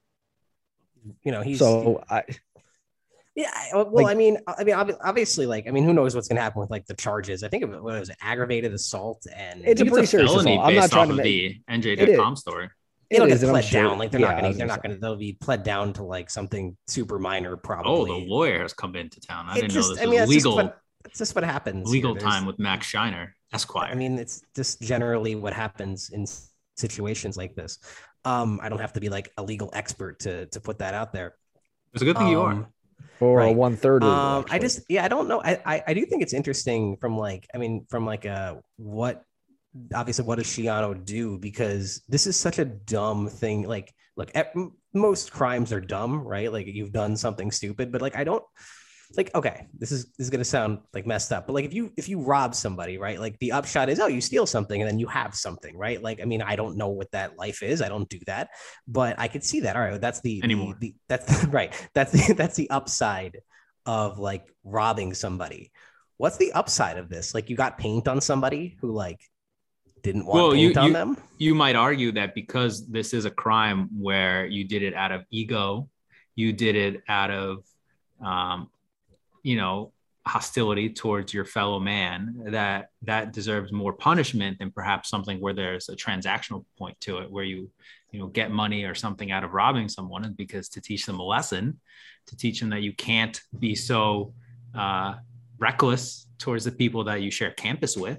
You know, well, like, I mean, obviously, like, I mean, who knows what's going to happen with like the charges? I think it was aggravated assault, and it's a pretty serious felony assault. I'm not trying to the NJ.com story. It'll get pled down. Like they'll be pled down to like something super minor, probably. Oh, the lawyer has come into town. I didn't know this was legal. It's just what happens. Legal time with Max Shiner, Esquire. I mean, it's just generally what happens in situations like this. I don't have to be like a legal expert to put that out there. It's a good thing you are. Or a 1/3. I don't know. I do think it's interesting from like what obviously what does Shiano do? Because this is such a dumb thing. Like, look, most crimes are dumb, right? Like you've done something stupid, but like I don't like, okay, this is gonna sound like messed up, but like if you rob somebody, right? Like the upshot is, oh, you steal something and then you have something, right? Like, I mean, I don't know what that life is. I don't do that, but I could see that. All right, that's that's right. That's the upside of like robbing somebody. What's the upside of this? Like you got paint on somebody who like didn't want paint on them. You might argue that because this is a crime where you did it out of ego, you did it out of hostility towards your fellow man, that deserves more punishment than perhaps something where there's a transactional point to it, where you get money or something out of robbing someone, and because to teach them a lesson, to teach them that you can't be so reckless towards the people that you share campus with.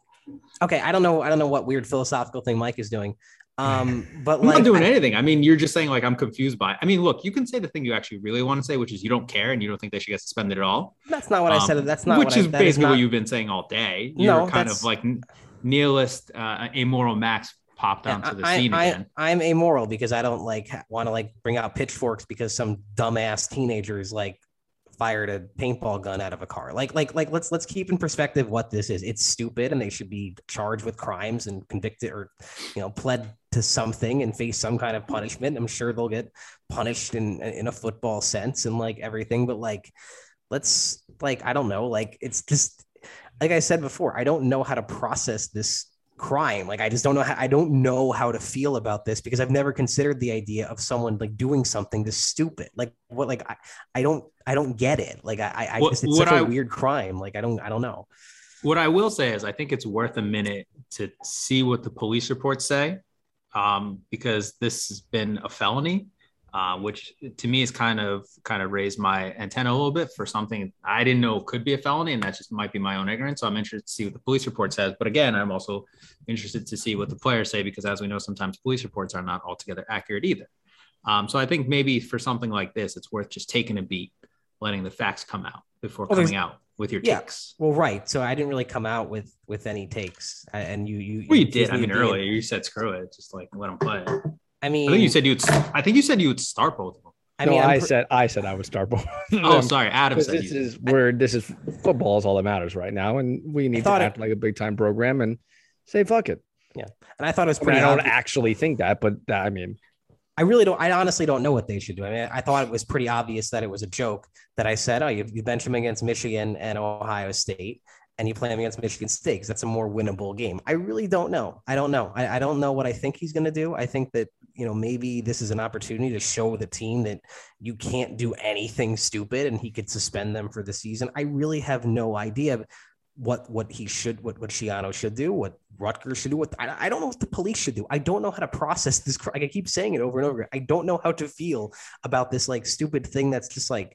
Okay, I don't know what weird philosophical thing Mike is doing. But I'm like, not doing anything. I mean, you're just saying like I'm confused by it. I mean, look, you can say the thing you actually really want to say, which is you don't care and you don't think they should get suspended at all. That's not what I said. That's not which is basically what you've been saying all day. You're kind of like nihilist, amoral Max popped onto the scene again. I'm amoral because I don't want to bring out pitchforks because some dumbass teenager is like fired a paintball gun out of a car. Like let's keep in perspective what this is. It's stupid and they should be charged with crimes and convicted or pled to something and face some kind of punishment. I'm sure they'll get punished in a football sense and like everything, but like let's I don't know, like it's just like I said before, I don't know how to process this crime. Like I just don't know how to feel about this because I've never considered the idea of someone like doing something this stupid. Like what, like I don't get it. Like it's such a weird crime. Like I don't know. What I will say is I think it's worth a minute to see what the police reports say, because this has been a felony, which to me is kind of raised my antenna a little bit for something I didn't know could be a felony, and that just might be my own ignorance. So I'm interested to see what the police report says. But again, I'm also interested to see what the players say, because as we know, sometimes police reports are not altogether accurate either. So I think maybe for something like this, it's worth just taking a beat, letting the facts come out before coming out with your takes. Well, right. So I didn't really come out with any takes, and you did. I mean, earlier you said screw it, just like let them play. I mean, I think you said you would start both of them. I said I would start both. Oh, sorry, Adam said this is football is all that matters right now, and we need to act like a big time program and say fuck it. Yeah, and I thought it was pretty. I don't actually think that, but I mean, I really don't. I honestly don't know what they should do. I mean, I thought it was pretty obvious that it was a joke that I said, oh, you bench him against Michigan and Ohio State, and you play him against Michigan State because that's a more winnable game. I really don't know. I don't know. I don't know what I think he's going to do. I think that, maybe this is an opportunity to show the team that you can't do anything stupid and he could suspend them for the season. I really have no idea what Shiano should do, what Rutgers should do. I don't know what the police should do. I don't know how to process this. Like I keep saying it over and over again. I don't know how to feel about this like stupid thing that's just like,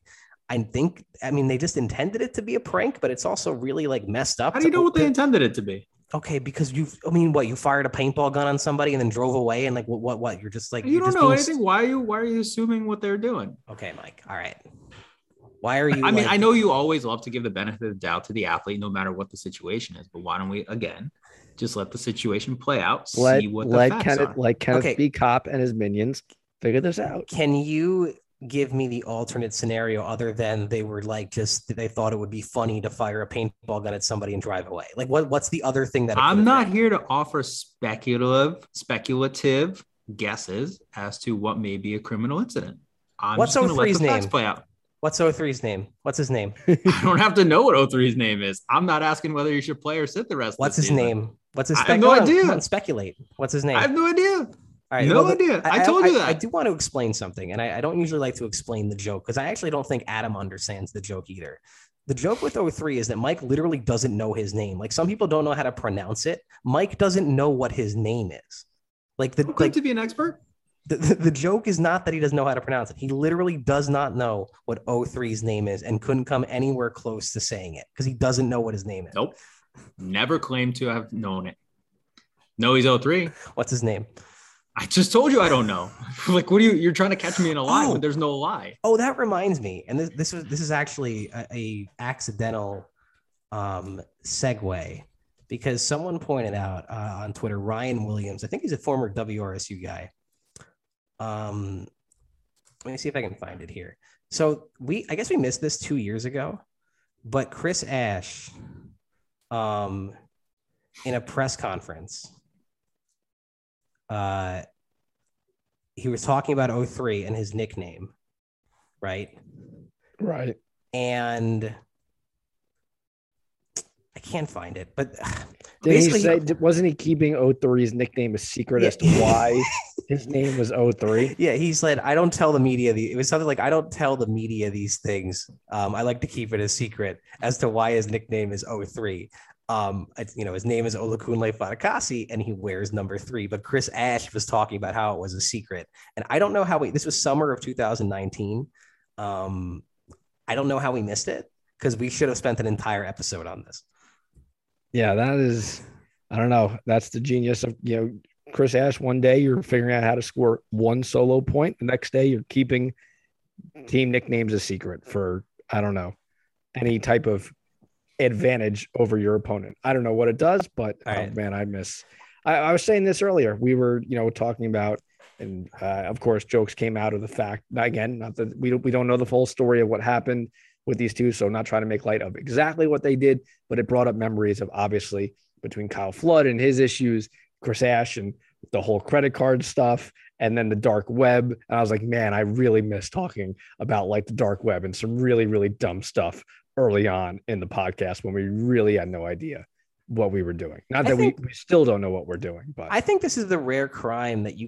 they just intended it to be a prank, but it's also really like messed up. How do you know what they intended it to be? Okay, because you fired a paintball gun on somebody and then drove away and like what? You're just like you don't know anything. Why are you assuming what they're doing? Okay, Mike. All right. Why are you? I mean, I know you always love to give the benefit of the doubt to the athlete, no matter what the situation is. But why don't we again just let the situation play out? See what the facts are. Let Kenneth B. Cop and his minions figure this out. Can you give me the alternate scenario other than they were like they thought it would be funny to fire a paintball gun at somebody and drive away? Like what's the other thing that I'm not here to offer speculative guesses as to what may be a criminal incident. What's just going to let the 03's name? facts play out. What's 03's name? What's his name? I don't have to know what 03's name is. I'm not asking whether you should play or sit the rest What's of the his season. name? What's his I have no idea. Come on, speculate. What's his name? I have no idea. All right, no idea. I told you that. I do want to explain something, and I don't usually like to explain the joke because I actually don't think Adam understands the joke either. The joke with 03 is that Mike literally doesn't know his name. Like some people don't know how to pronounce it. Mike doesn't know what his name is. To be an expert. The joke is not that he doesn't know how to pronounce it. He literally does not know what 03's name is and couldn't come anywhere close to saying it because he doesn't know what his name is. Nope. Never claimed to have known it. No, he's 03. What's his name? I just told you I don't know. Like, what are you're trying to catch me in a lie when there's no lie. Oh, that reminds me. And this is actually a accidental segue because someone pointed out on Twitter, Ryan Williams. I think he's a former WRSU guy. Let me see if I can find it here. So I guess we missed this 2 years ago, but Chris Ash, in a press conference, he was talking about 03 and his nickname, right? Right. And I can't find it, but Did he basically, say, wasn't he keeping 03's nickname a secret as to why his name was 03? yeah, he said, I don't tell the media. It was something like, I don't tell the media these things. I like to keep it a secret as to why his nickname is 03. His name is Olakunle Fatakasi and he wears number 3. But Chris Ash was talking about how it was a secret. And I don't know how this was summer of 2019. I don't know how we missed it because we should have spent an entire episode on this. Yeah, that is, I don't know. That's the genius of, Chris Ash. One day you're figuring out how to score one solo point. The next day you're keeping team nicknames a secret for, I don't know, any type of advantage over your opponent. I don't know what it does, but right. Man, I was saying this earlier. We were, talking about, and of course, jokes came out of the fact, again, not that we don't know the full story of what happened with these two. So not trying to make light of exactly what they did, but it brought up memories of obviously between Kyle Flood and his issues, Chris Ash and the whole credit card stuff, and then the dark web. And I was like, man, I really miss talking about like the dark web and some really, really dumb stuff early on in the podcast when we really had no idea what we were doing. Not that we still don't know what we're doing, but I think this is the rare crime that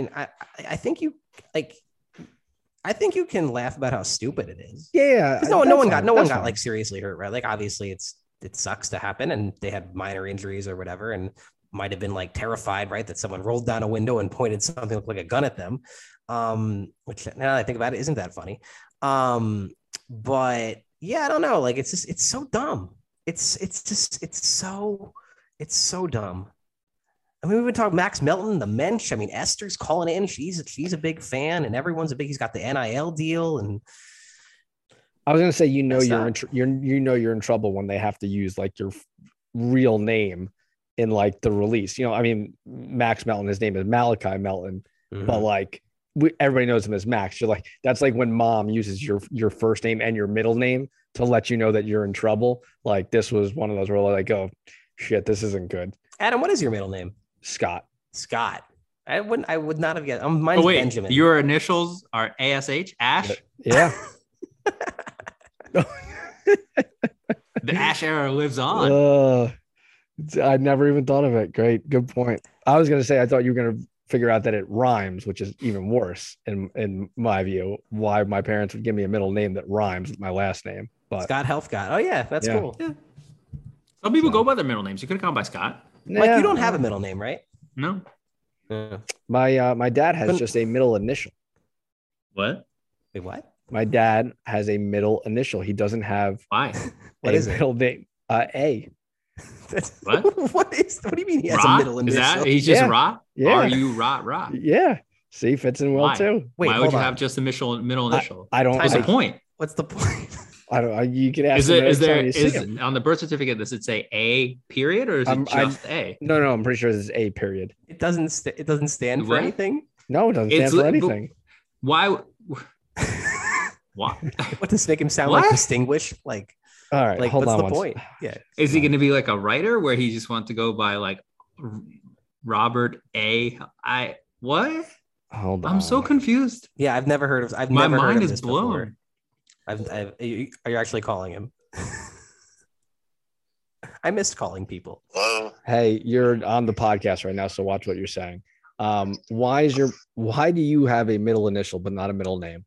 I think you can laugh about how stupid it is. Yeah. No one got like seriously hurt, right? Like obviously it sucks to happen and they had minor injuries or whatever and might have been like terrified, right? That someone rolled down a window and pointed something that looked like a gun at them. Which now that I think about it, isn't that funny? But yeah, I don't know. Like it's so dumb. It's so dumb. I mean, we've been talking Max Melton, the mensch. I mean, Esther's calling in. She's a big fan, and everyone's he's got the NIL deal. And I was gonna say, you're in trouble when they have to use like your real name in like the release. I mean, Max Melton, his name is Malachi Melton, but like everybody knows him as Max. You're like, that's like when mom uses your first name and your middle name to let you know that you're in trouble. Like this was one of those where like, oh shit, this isn't good. Adam, what is your middle name? Scott. I would not have guessed. Mine's Benjamin. Your initials are ASH? Ash? Yeah. The Ash era lives on. I never even thought of it. Great. Good point. I was going to say, I thought you were going to figure out that it rhymes, which is even worse in my view, why my parents would give me a middle name that rhymes with my last name. But Scott Helfgott. Oh yeah, that's cool. Yeah. Some people go by their middle names. You could have gone by Scott. Like you don't have a middle name, right? No. My dad has just a middle initial. What? Wait, what? My dad has a middle initial. He doesn't have Why? What is middle name. A. What? What do you mean he has a middle initial? Is that he's just Ra? Yeah. Are you Ra? Yeah. See, fits in well Why? too. Wait, why would you have just the middle initial? I don't. What's the point? What's the point? I don't. You can ask. Is on the birth certificate? Does it say A period or is it just A? No. I'm pretty sure this is A period. It doesn't stand for What? anything. No, it doesn't stand for anything. Why? Why? What does make him sound What? like distinguished? Like, All right, like hold what's on. the point? Yeah. Is he going to be like a writer where he just wants to go by like Robert A? What? Hold on. I'm so confused. Yeah, I've never heard of. My never heard mind of is this blown. before. Are you actually calling him? I missed calling people. Hey, you're on the podcast right now, so watch what you're saying. Why do you have a middle initial but not a middle name?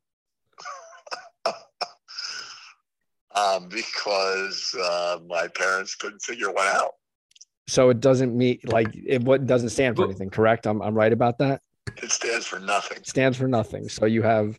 Because my parents couldn't figure one out. So it doesn't mean what doesn't stand for anything, correct? I'm right about that. It stands for nothing. Stands for nothing. So you have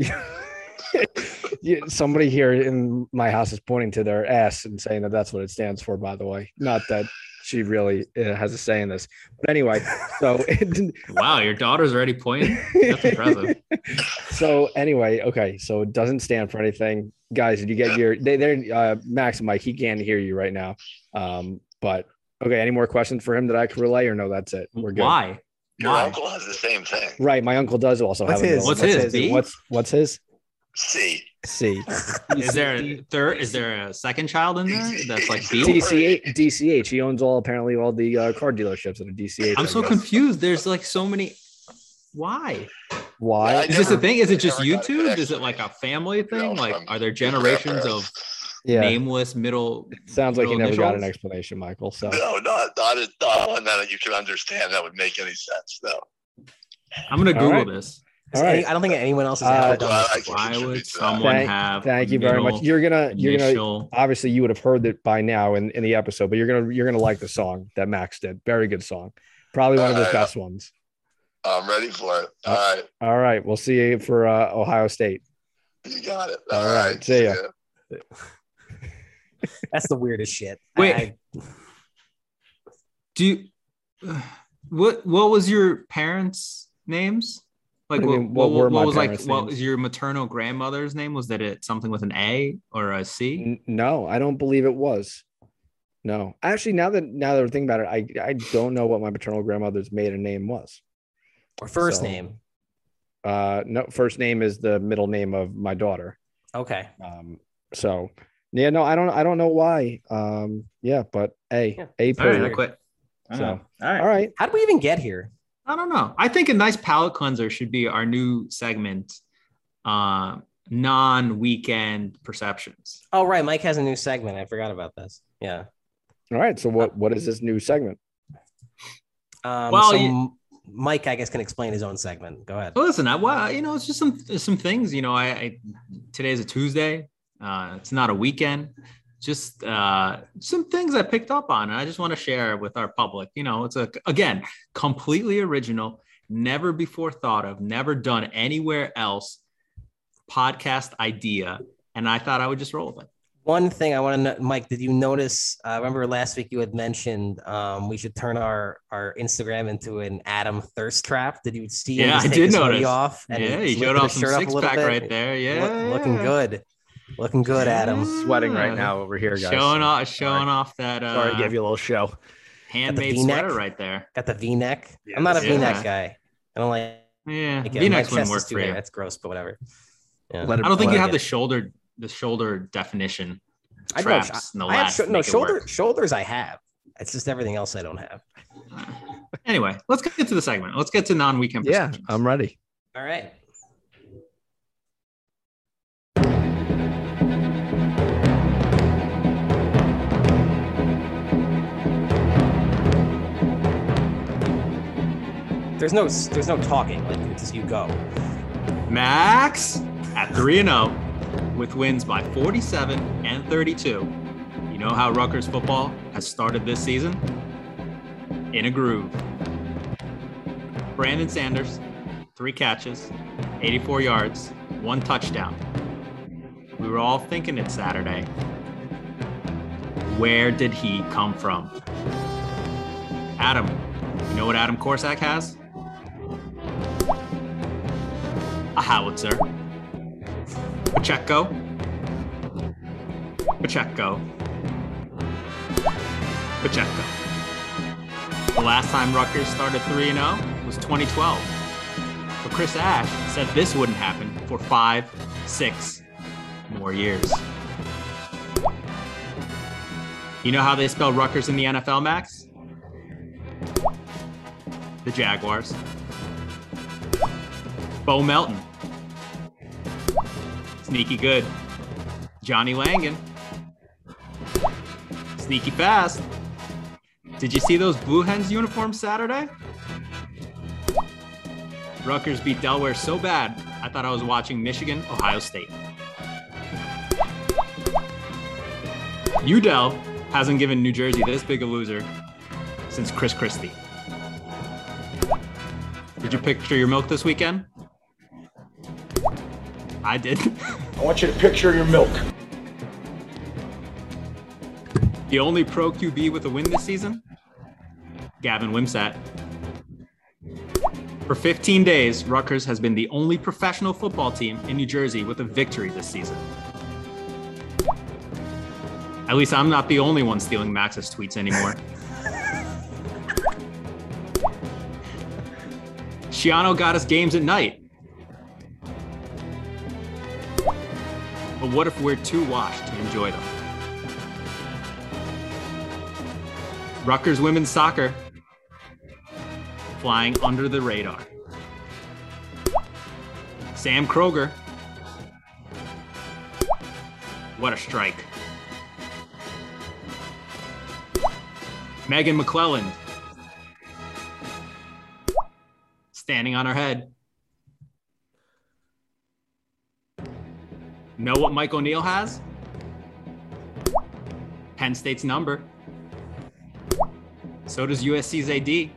somebody here in my house is pointing to their ass and saying that that's what it stands for. By the way, not that she really has a say in this, but anyway. So wow, your daughter's already pointing. That's impressive. So anyway, okay. So it doesn't stand for anything, guys. Did you get your? They're Max and Mike. He can't hear you right now, but Okay. Any more questions for him that I could relay, or no? That's it. We're good. Why? Your Why? uncle has the same thing. Right. My uncle does also What's have a his? middle What's name. his? B? What's his? C. C. Is there a third? Is there a second child in there that's like B? DCH. He owns apparently all the car dealerships at a DCH. I'm so confused. There's like so many. Why? Why? Is this a thing? Is it just never got a good YouTube? Is it like a family thing? Like, from are there your generations of grandparents. nameless middle? Sounds like you middle never got an initials? explanation, Michael. So No, not one that you can understand that would make any sense. No. I'm gonna All Google right. this. all right. I don't think anyone else has Uh, ever done Well, this I before. can Why contribute would to that. someone Thank- have? Thank a you very much. middle You're gonna initial? obviously you would have heard it by now in the episode, but you're gonna like the song that Max did. Very good song. Probably one of his All right. best ones. I'm ready for it. All right. All right. We'll see you for Ohio State. You got it. All right. See ya. That's the weirdest shit. Wait. Do you? What was your parents' names? Like What do you mean, what were my was like parents' what names? was your maternal grandmother's name? Was that it something with an A or a C? No, I don't believe it was. No, actually, now that we're thinking about it, I don't know what my maternal grandmother's maiden name was. Or first So- name. No, first name is the middle name of my daughter. Okay. So yeah, no, I don't know why. Yeah, but A Yeah. A All right, I period. quit. So All right. all right. How did we even get here? I don't know. I think a nice palate cleanser should be our new segment, non-weekend perceptions. Oh, right. Mike has a new segment. I forgot about this. Yeah. All right. So what is this new segment? Well, Mike, I guess, can explain his own segment. Go ahead. Well, listen, it's just some things. I today's a Tuesday. It's not a weekend. Just some things I picked up on, and I just want to share with our public. It's again completely original, never before thought of, never done anywhere else. Podcast idea, and I thought I would just roll with it. One thing I want to know, Mike, did you notice? Remember last week you had mentioned we should turn our Instagram into an Adam thirst trap. Did you see? Yeah, him just I take did his hoodie notice. Off and Yeah, he he showed lifted off his some shirt up a six little pack bit. right there. Yeah, Looking good. Looking good, Adam. Sweating right now over here, guys. Showing Sorry. off that Sorry, I gave you a little show. handmade V-neck. sweater right there. Got the V-neck. Yeah, I'm not a yeah. V-neck guy. I don't like Yeah, it. V-necks My wouldn't chest work is too for hairy. you. That's gross, but whatever. Yeah. Let it- I don't think let you it have get- the shoulder definition. I Traps in the I have lats sho- to no make it work. shoulders. I have. It's just everything else I don't have. Anyway, let's get to the segment. Let's get to non-weekend Yeah, perceptions. I'm ready. All right. There's no talking. Like it's just you go. Max at 3-0 with wins by 47 and 32. You know how Rutgers football has started this season? In a groove. Brandon Sanders, 3 catches, 84 yards, 1 touchdown. We were all thinking it's Saturday. Where did he come from? Adam, you know what Adam Corsack has? A howitzer. Pacheco. The last time Rutgers started 3-0 was 2012. But Chris Ash said this wouldn't happen for 5-6 more years. You know how they spell Rutgers in the NFL, Max? The Jaguars. Bo Melton. Sneaky good. Johnny Langan. Sneaky fast. Did you see those Blue Hens uniforms Saturday? Rutgers beat Delaware so bad, I thought I was watching Michigan, Ohio State. UDEL hasn't given New Jersey this big a loser since Chris Christie. Did you picture your milk this weekend? I did. I want you to picture your milk. The only pro QB with a win this season? Gavin Wimsatt. For 15 days, Rutgers has been the only professional football team in New Jersey with a victory this season. At least I'm not the only one stealing Max's tweets anymore. Shiano got us games at night. But what if we're too washed to enjoy them? Rutgers women's soccer flying under the radar. Sam Kroger. What a strike. Megan McClelland. Standing on her head. Know what Mike O'Neill has? Penn State's number. So does USC's AD.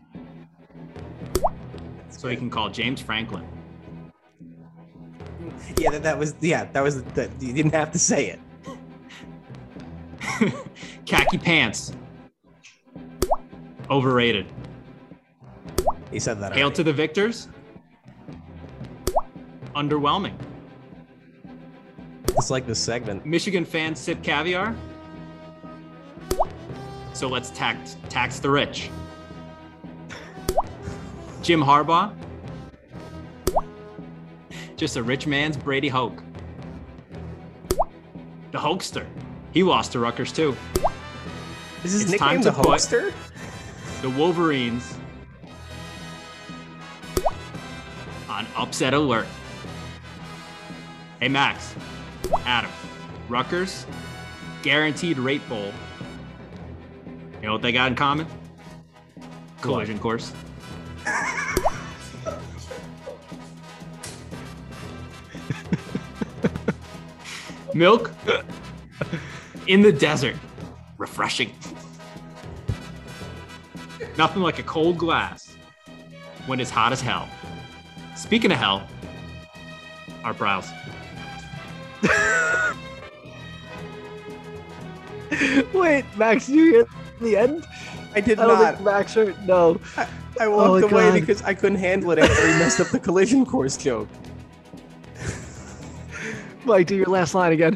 So he can call James Franklin. Yeah, that was you didn't have to say it. Khaki pants. Overrated. He said that. Hail already. to the victors. Underwhelming. It's like this segment. Michigan fans sip caviar. So let's tax the rich. Jim Harbaugh. Just a rich man's Brady Hoke. The Hokester. He lost to Rutgers too. Is his It's nickname time the to put- Hokester? The Wolverines on upset alert. Hey Max, Adam, Rutgers, guaranteed rate bowl. You know what they got in common? Collision course. Milk in the desert. Refreshing. Nothing like a cold glass when it's hot as hell. Speaking of hell, our brows. Wait, Max, did you hear the end? I did I don't not. think Max heard. No. I Oh walked my away God. because I couldn't handle it after he messed up the collision course joke. Mike, do your last line again.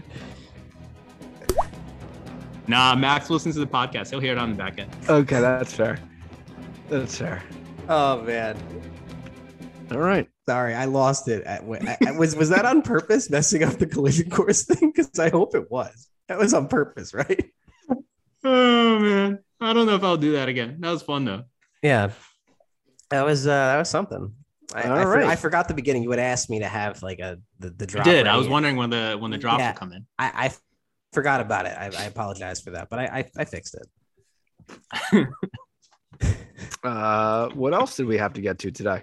Nah, Max listens to the podcast. He'll hear it on the back end. Okay, that's fair. That's fair. Oh man, All right. sorry, I lost it. Was that on purpose, messing up the collision course thing? Because I hope it was. That was on purpose, right? Oh man, I don't know if I'll do that again. That was fun though. Yeah, that was something. I forgot the beginning. You had asked me to have like the I drop. did. I ready. was wondering when the drops Yeah. would come in. I forgot about it. I apologize for that, but I fixed it. What else did we have to get to today?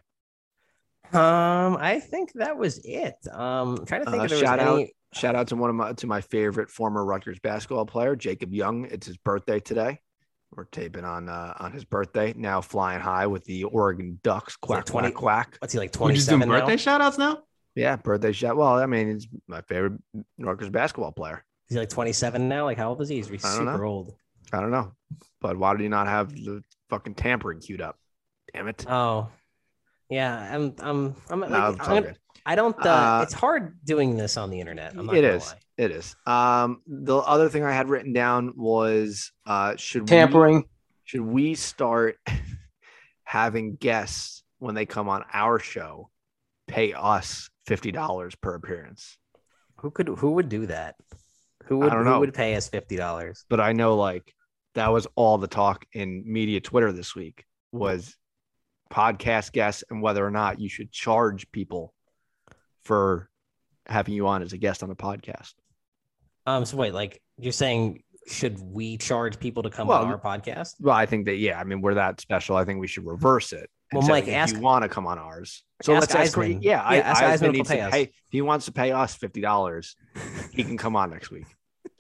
I think that was it. I'm trying to think if there shout was out, any. shout out to my favorite former Rutgers basketball player, Jacob Young. It's his birthday today. We're taping on his birthday. Now flying high with the Oregon Ducks. Quack, 20 quack, quack. What's he like? We're just doing 27 now? birthday shout outs now? Yeah, birthday shout. Well, I mean, he's my favorite Rutgers basketball player. Is he like 27 now? Like how old is he? He's I don't super know. old. I don't know, but why did he not have the fucking tampering queued up? Damn it! Oh, yeah. I'm No, like, it's all good. I don't. It's hard doing this on the internet. I'm not It gonna is. lie. It is. The other thing I had written down was should Tampering. should we start having guests when they come on our show pay us $50 per appearance? Who would do that? Who I don't know. Who would pay us $50? But I know like that was all the talk in media Twitter this week was podcast guests and whether or not you should charge people for having you on as a guest on the podcast. So wait, like you're saying, should we charge people to come Well, on our podcast? Well, I think that, yeah, I mean, we're that special. I think we should reverse it. and Well, say, Mike, if ask- you want to come on ours. So ask let's ask Eisman. Yeah, Ask Eisman Eisman if needs he'll to pay us. pay. If he wants to pay us $50, he can come on next week.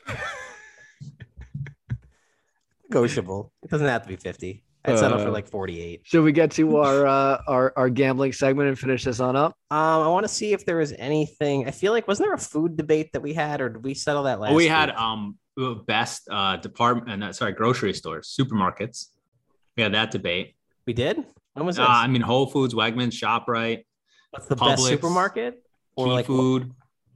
Negotiable. It doesn't have to be 50. I'd settle for Uh, like 48. Should we get to our gambling segment and finish this on up? I want to see if there was anything. I feel like wasn't there a food debate that we had, or did we settle that last? we week? had best grocery stores, supermarkets. We had that debate. We did. When was this? I mean, Whole Foods, Wegmans, ShopRite, What's the best Publix, supermarket? Or Key like Food.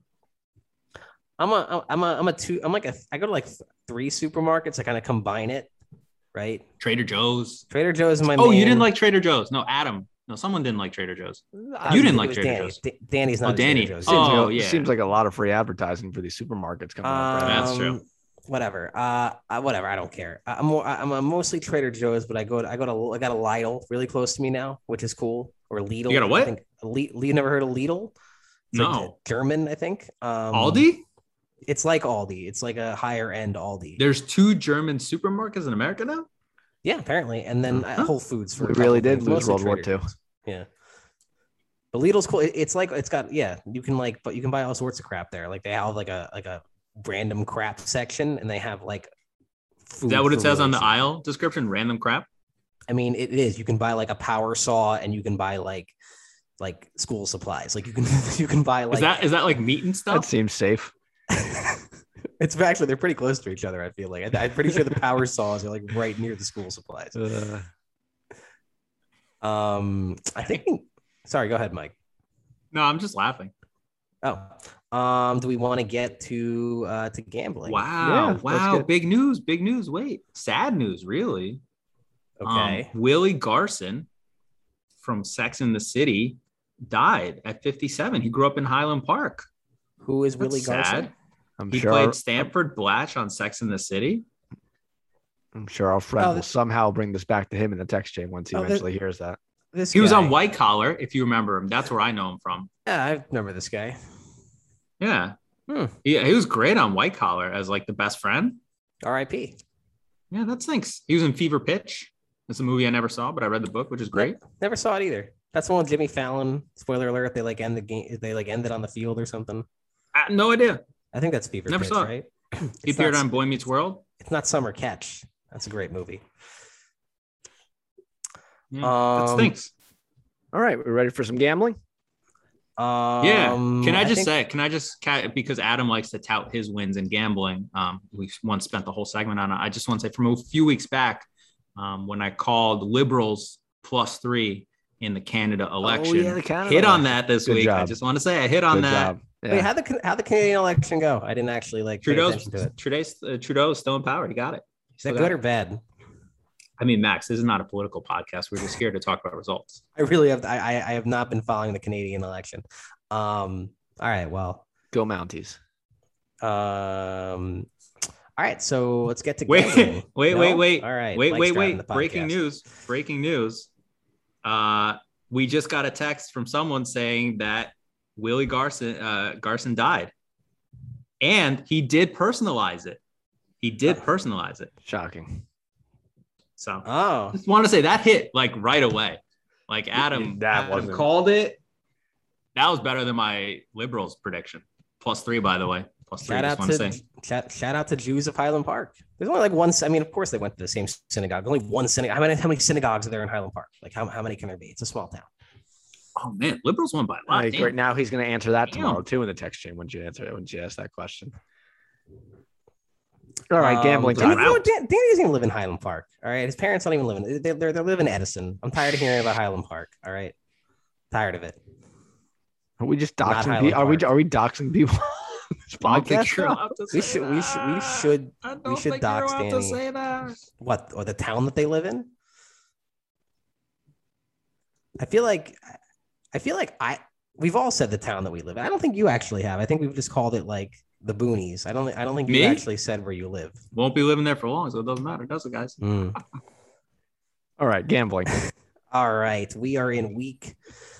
I go to like 3 supermarkets. I kind of combine it, right? Trader Joe's. Trader Joe's is my Oh, main. you didn't like Trader Joe's? No, Adam No, someone didn't like Trader Joe's. I You didn't think like it was Trader Danny. Joe's. Danny's not. Oh, a Danny. Trader Joe's. Oh, yeah. Seems like a lot of free advertising for these supermarkets coming up. Right? That's true. Whatever. Whatever. I don't care. I'm mostly Trader Joe's, but I got a Lidl really close to me now, which is cool. Or Lidl. You got a what? I think you never heard of Lidl? It's like No. German, I think. Aldi? It's like Aldi. It's like a higher end Aldi. There's 2 German supermarkets in America now? Yeah, apparently. And then Whole Foods for We a really couple did things, lose mostly World War Trader II. Joe's. Yeah. But Lidl's cool. It's got you can but you can buy all sorts of crap there. Like they have like a random crap section, and they have like food. Is that what it for says on the really cheap. aisle description? Random crap? I mean, it is. You can buy like a power saw, and you can buy like school supplies. Like you can buy like Is that like meat and That stuff? seems safe. It's actually they're pretty close to each other. I feel like I'm pretty sure the power saws are like right near the school supplies. I think. Sorry, go ahead, Mike. No, I'm just laughing. Oh, do we want to get to gambling? Wow. let's Wow. get- Big news. Big news. Wait. Sad news, really. Okay. Willie Garson from Sex and the City died at 57. He grew up in Highland Park. Who is That's Willie Garson? sad. I'm He sure. played Stanford Blatch on Sex and the City. I'm sure our friend Oh, will this- somehow bring this back to him in the text chain once he Oh, this- eventually hears that. This He was guy. on White Collar, if you remember him. That's where I know him from. Yeah, I remember this guy. Yeah. Hmm. He was great on White Collar as like the best friend. R.I.P. Yeah, that stinks. He was in Fever Pitch. It's a movie I never saw, but I read the book, which is great. Never saw it either. That's the one with Jimmy Fallon. Spoiler alert: they like end the game. They like ended on the field or something. No idea. I think that's Fever Never Pitch, saw it. right? He It's appeared not- on Boy Meets World. It's not Summer Catch. That's a great movie. Yeah, that stinks. All right, we're ready for some gambling. Yeah. Can I just think- say, because Adam likes to tout his wins in gambling. We once spent the whole segment on it. I just want to say from a few weeks back, when I called Liberals +3 in the Canada election, the Canada hit on election. that this Good week. I job. just want to say I hit on Good that. job. Yeah. Wait, how'd the Canadian election go? I didn't actually pay attention to it. Trudeau is still in power. He got it. Is that good or bad? I mean, Max, this is not a political podcast. We're just here to talk about results. I really have. I have not been following the Canadian election. All right. Well. Go Mounties. All right. So let's get to Wait. gambling. Wait. No? All right. Wait. Mike's driving the podcast. Breaking news. We just got a text from someone saying that Willie Garson died, and he did personalize it. Shocking. So Oh, just want to say that hit like right away. Like Adam called it. That was better than my Liberals prediction. +3, by the way. +3. shout out shout out to Jews of Highland Park. There's only like one. I mean, of course they went to the same synagogue. Only one synagogue. How many synagogues are there in Highland Park? Like how many can there be? It's a small town. Oh man, Liberals won by a lot. Damn. Right now, he's going to answer that Damn. tomorrow too in the text chain. When you ask that question. All right, gambling Danny, time. out. Danny doesn't even live in Highland Park. All right, his parents don't even live in. They live in Edison. I'm tired of hearing about Highland Park. All right, tired of it. Are we just Not doxing Highland people? Park. Are we doxing people? on this I don't think podcast? you're allowed to We say should that. I don't think dox you're allowed to Danny. say that. What, or the town that they live in? I feel like we've all said the town that we live in. I don't think you actually have. I think we've just called it like the boonies. I don't think you Me? actually said where you live. Won't be living there for long, so it doesn't matter, does it, guys? Mm. All right, gambling. All right, we are in week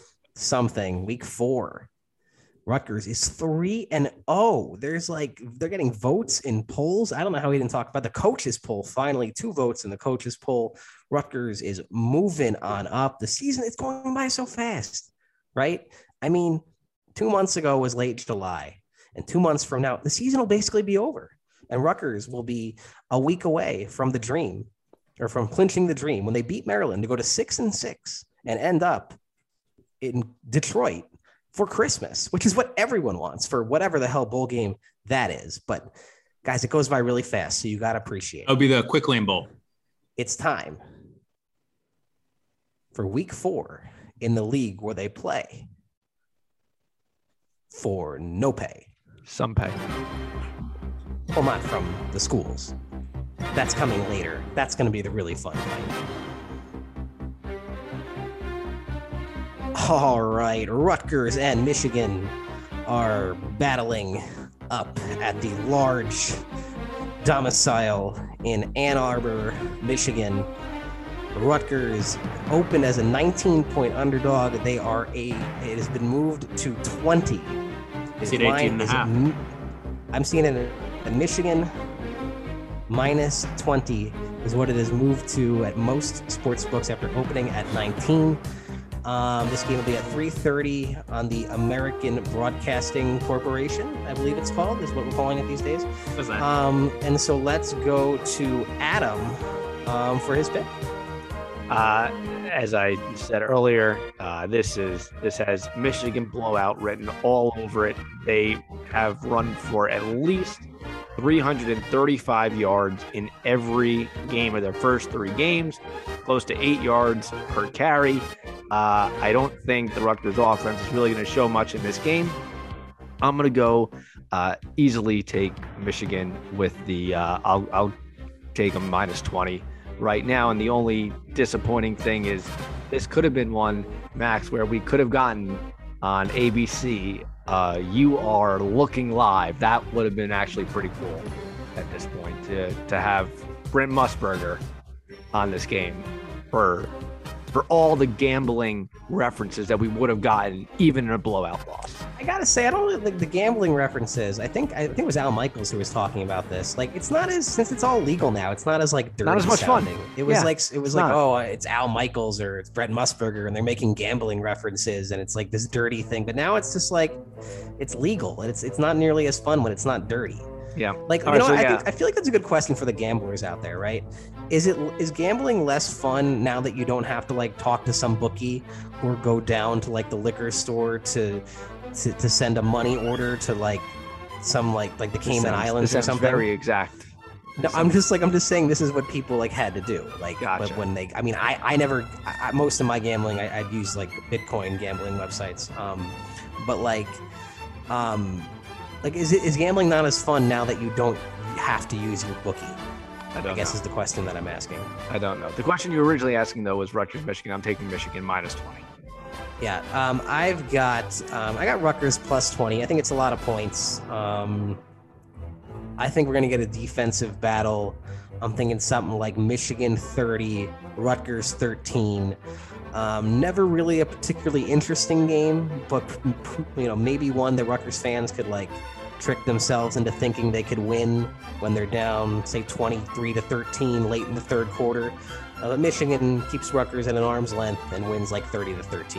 4. Rutgers is 3-0. There's they're getting votes in polls. I don't know how we didn't talk about the coaches poll. Finally, 2 votes in the coaches poll. Rutgers is moving on up. The season is going by so fast, right? I mean, 2 months ago was late July, and 2 months from now, the season will basically be over, and Rutgers will be a week away from the dream, or from clinching the dream when they beat Maryland to go to 6-6 and end up in Detroit for Christmas, which is what everyone wants for whatever the hell bowl game that is. But guys, it goes by really fast, so you got to appreciate it. It'll be the Quick Lane Bowl. It's time for week 4 in the league where they play for no pay. Some pay. Well, not from the schools. That's coming later. That's going to be the really fun fight. All right, Rutgers and Michigan are battling up at the large domicile in Ann Arbor, Michigan. Rutgers opened as a 19-point underdog. It has been moved to 20. Is it 18.5? I'm seeing it in Michigan. Minus 20 is what it has moved to at most sports books after opening at 19. This game will be at 3:30 on the American Broadcasting Corporation, I believe it's called, is what we're calling it these days. What's that? And so let's go to Adam for his pick. As I said earlier, this has Michigan blowout written all over it. They have run for at least 335 yards in every game of their first 3 games, close to 8 yards per carry. I don't think the Rutgers offense is really going to show much in this game. I'm going to go easily take Michigan with the I'll take them minus 20 right now. And the only disappointing thing is this could have been one, Max, where we could have gotten on ABC. You Are Looking Live. That would have been actually pretty cool at this point to have Brent Musburger on this game for all the gambling references that we would have gotten even in a blowout loss. I gotta say, I don't like the gambling references. I think it was Al Michaels who was talking about this. Like, it's not as, since it's all legal now, it's not as like dirty. Not as much sounding. fun. It was not. It's Al Michaels or it's Brett Musburger, and they're making gambling references, and it's like this dirty thing. But now it's just like it's legal, and it's not nearly as fun when it's not dirty. Yeah. Like, I feel like that's a good question for the gamblers out there, right? Is gambling less fun now that you don't have to like talk to some bookie or go down to like the liquor store to send a money order to like some like the Cayman Islands or something? Very exact. No, I'm just saying this is what people like had to do. Like, Gotcha. But when they, I mean, I never, most of my gambling, I'd use like Bitcoin gambling websites. But is gambling not as fun now that you don't have to use your bookie? I guess is the question that I'm asking. I don't know. The question you were originally asking though was Rutgers, Michigan. I'm taking Michigan minus 20. Yeah, I got Rutgers plus 20. I think it's a lot of points. I think we're gonna get a defensive battle. I'm thinking something like Michigan 30, Rutgers 13. Never really a particularly interesting game, but maybe one that Rutgers fans could like trick themselves into thinking they could win when they're down, say 23-13 late in the third quarter. But Michigan keeps Rutgers at an arm's length and wins like 30-13.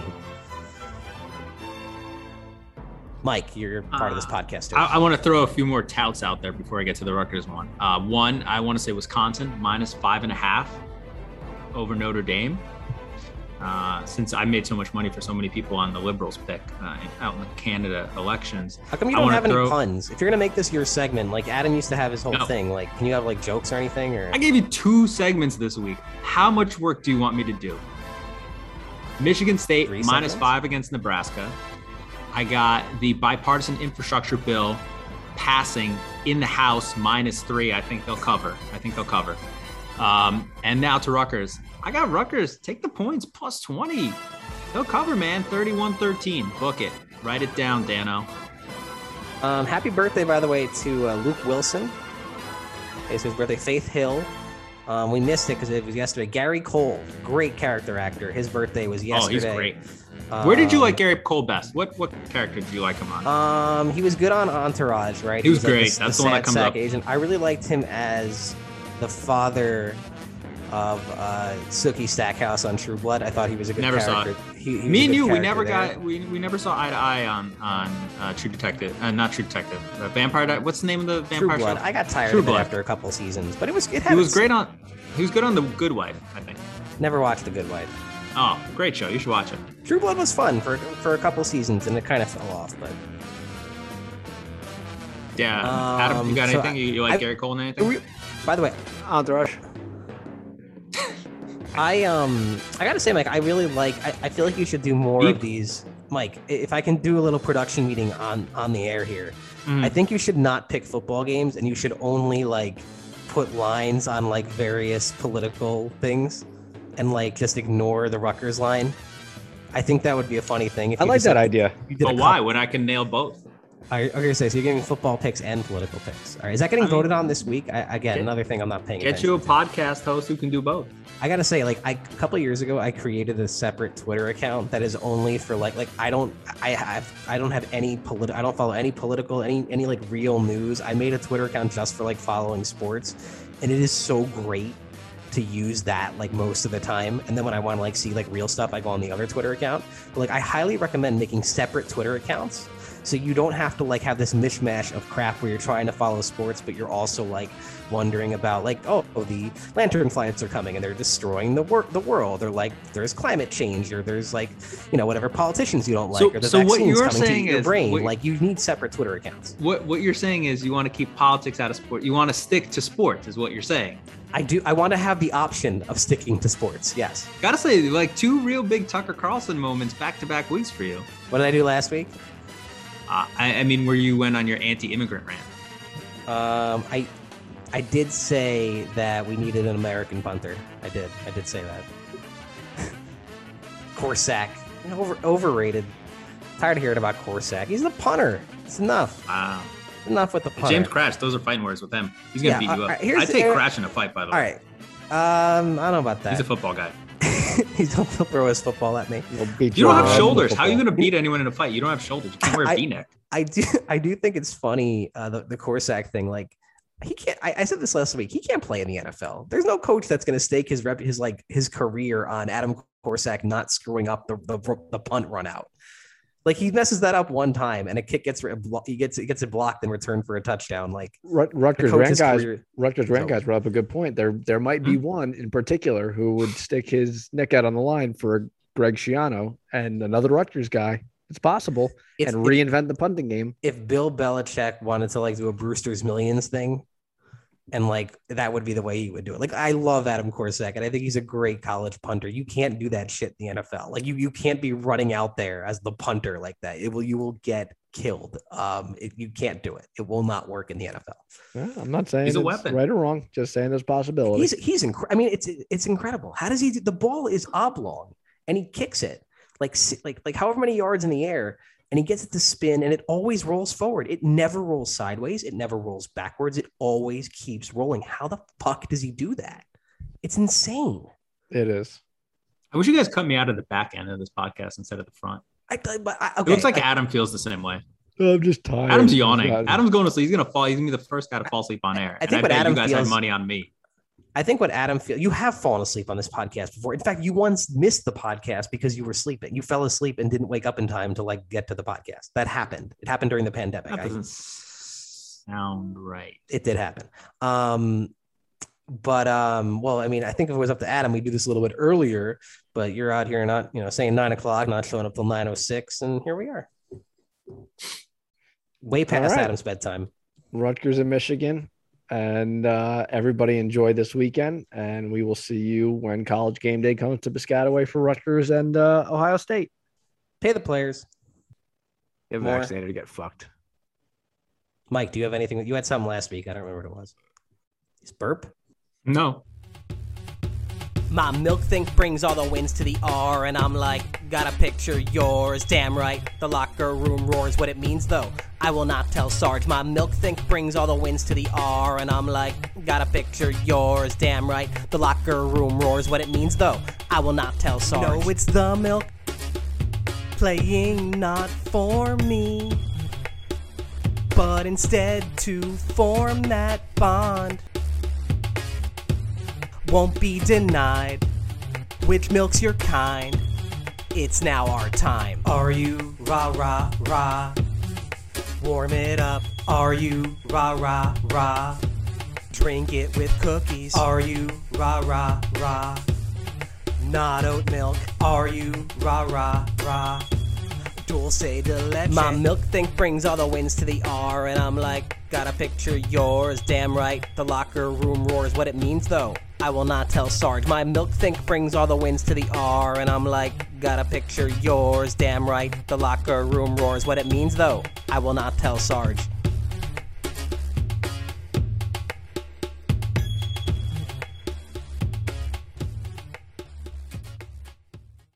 Mike, you're part of this podcast too. I want to throw a few more touts out there before I get to the Rutgers one. One, I want to say Wisconsin minus 5.5 over Notre Dame. Since I made so much money for so many people on the Liberals pick out in the Canada elections. How come you don't have any puns? If you're gonna make this your segment, like Adam used to have his whole thing, like can you have like jokes or anything? Or I gave you 2 segments this week. How much work do you want me to do? Michigan State minus 5 against Nebraska. I got the bipartisan infrastructure bill passing in the House minus 3. I think they'll cover. And now to Rutgers. I got Rutgers. Take the points plus 20. They'll cover, man. 31-13. Book it. Write it down, Dano. Happy birthday, by the way, to Luke Wilson. It's his birthday. Faith Hill. We missed it because it was yesterday. Gary Cole, great character actor. His birthday was yesterday. Oh, he's great. Where did you like Gary Cole best? What character did you like him on? He was good on Entourage, right? He was like great. That's the one that comes up. Agent. I really liked him as the father of Sookie Stackhouse on True Blood. I thought he was a good character. Never saw it. Me and you, we never saw eye to eye on True Detective. Not True Detective. Vampire. What's the name of the vampire True Blood. show? I got tired of it after a couple seasons, but he was good on The Good Wife, I think. Never watched The Good Wife. Oh, great show. You should watch it. True Blood was fun for a couple seasons, and it kind of fell off, but. Yeah, Adam, you got anything? You like Gary Cole and anything? By the way, Entourage. I gotta say, Mike, I really like. I feel like you should do more of these, Mike. If I can do a little production meeting on the air here, I think you should not pick football games, and you should only like put lines on like various political things, and like just ignore the Rutgers line. I think that would be a funny thing. If I you like just that had- idea. you did a But why? couple- When I can nail both. I was gonna say, so you're getting football picks and political picks. All right, is that getting voted on this week? Again, another thing I'm not paying Get attention you a to. podcast host who can do both. I gotta say, like, a couple of years ago, I created a separate Twitter account that is only for like I don't have any I don't follow any political, any like real news. I made a Twitter account just for like following sports, and it is so great to use that like most of the time. And then when I want to like see like real stuff, I go on the other Twitter account. But like, I highly recommend making separate Twitter accounts. So you don't have to like have this mishmash of crap where you're trying to follow sports, but you're also like wondering about like, oh, the lantern flights are coming and they're destroying the world, or like there's climate change, or there's like, you know, whatever politicians you don't like, or the so what vaccines you're coming saying to your is- brain. what- Like, you need separate Twitter accounts. What you're saying is you want to keep politics out of sport. You want to stick to sports, is what you're saying. I do. I want to have the option of sticking to sports. Yes. Gotta say, like 2 real big Tucker Carlson moments back-to-back weeks for you. What did I do last week? I mean, where you went on your anti-immigrant rant. I did say that we needed an American punter. I did say that. Korsak, overrated. Tired of hearing about Korsak. He's the punter. It's enough. Wow. Enough with the punter. James Crash, those are fighting words with him. He's gonna beat you up. here's I take the- Crash in a fight, by the All way. right. I don't know about that. He's a football guy. He's don't throw his football at me. You don't have shoulders. How are you gonna beat anyone in a fight? You don't have shoulders. You can't wear a V-neck. I do think it's funny, the Korsak thing. Like, he can't. I said this last week. He can't play in the NFL. There's no coach that's going to stake his career on Adam Korsak not screwing up the punt run out. Like, he messes that up one time, and a kick gets it blocked in return for a touchdown. Like, Rutgers coach's Rand career- guys brought up a good point. There might be one in particular who would stick his neck out on the line for Greg Schiano and another Rutgers guy. It's possible, and reinvent the punting game. If Bill Belichick wanted to like do a Brewster's Millions thing, and like that would be the way he would do it. Like, I love Adam Korsak, and I think he's a great college punter. You can't do that shit in the NFL. Like, you can't be running out there as the punter like that. You will get killed. You can't do it. It will not work in the NFL. Yeah, I'm not saying He's a it's weapon. right or wrong. Just saying there's possibilities. He's I mean, it's incredible. How does he do? The ball is oblong, and he kicks it like however many yards in the air, and he gets it to spin, and it always rolls forward. It never rolls sideways. It never rolls backwards. It always keeps rolling. How the fuck does he do that? It's insane. It is. I wish you guys cut me out of the back end of this podcast instead of the front. Okay, It looks like Adam feels the same way. I'm just tired. Adam's yawning. Adam's going to sleep. He's gonna fall. He's gonna be the first guy to fall asleep on air. I think and what bet Adam you guys feels- had money on me. I think what Adam feels, you have fallen asleep on this podcast before. In fact, you once missed the podcast because you were sleeping. You fell asleep and didn't wake up in time to like get to the podcast. That happened. It happened during the pandemic. That doesn't sound right. It did happen. Well, I mean, I think if it was up to Adam, we'd do this a little bit earlier, but you're out here not, saying 9:00, not showing up till 9:06. And here we are. Way past right. Adam's bedtime. Rutgers in Michigan, and everybody enjoy this weekend. And we will see you when College Game Day comes to Piscataway for Rutgers and Ohio State. Pay the players. Get More. vaccinated to get fucked. Mike, do you have anything? You had something last week. I don't remember what it was. Is burp? No. My milk think brings all the wins to the R, and I'm like, gotta picture yours. Damn right, the locker room roars. What it means though, I will not tell Sarge. My milk think brings all the wins to the R, and I'm like, gotta picture yours. Damn right, the locker room roars. What it means though, I will not tell Sarge. No, it's the milk playing not for me, but instead to form that bond. Won't be denied. Which milk's your kind? It's now our time. Are you rah rah rah? Warm it up. Are you rah rah rah? Drink it with cookies. Are you rah rah rah? Not oat milk. Are you rah rah rah? Dulce de leche. My milk think brings all the wins to the R, and I'm like, gotta picture yours. Damn right, the locker room roars. What it means though, I will not tell Sarge. My milk think brings all the wins to the R, and I'm like, gotta picture yours. Damn right, the locker room roars. What it means though, I will not tell Sarge.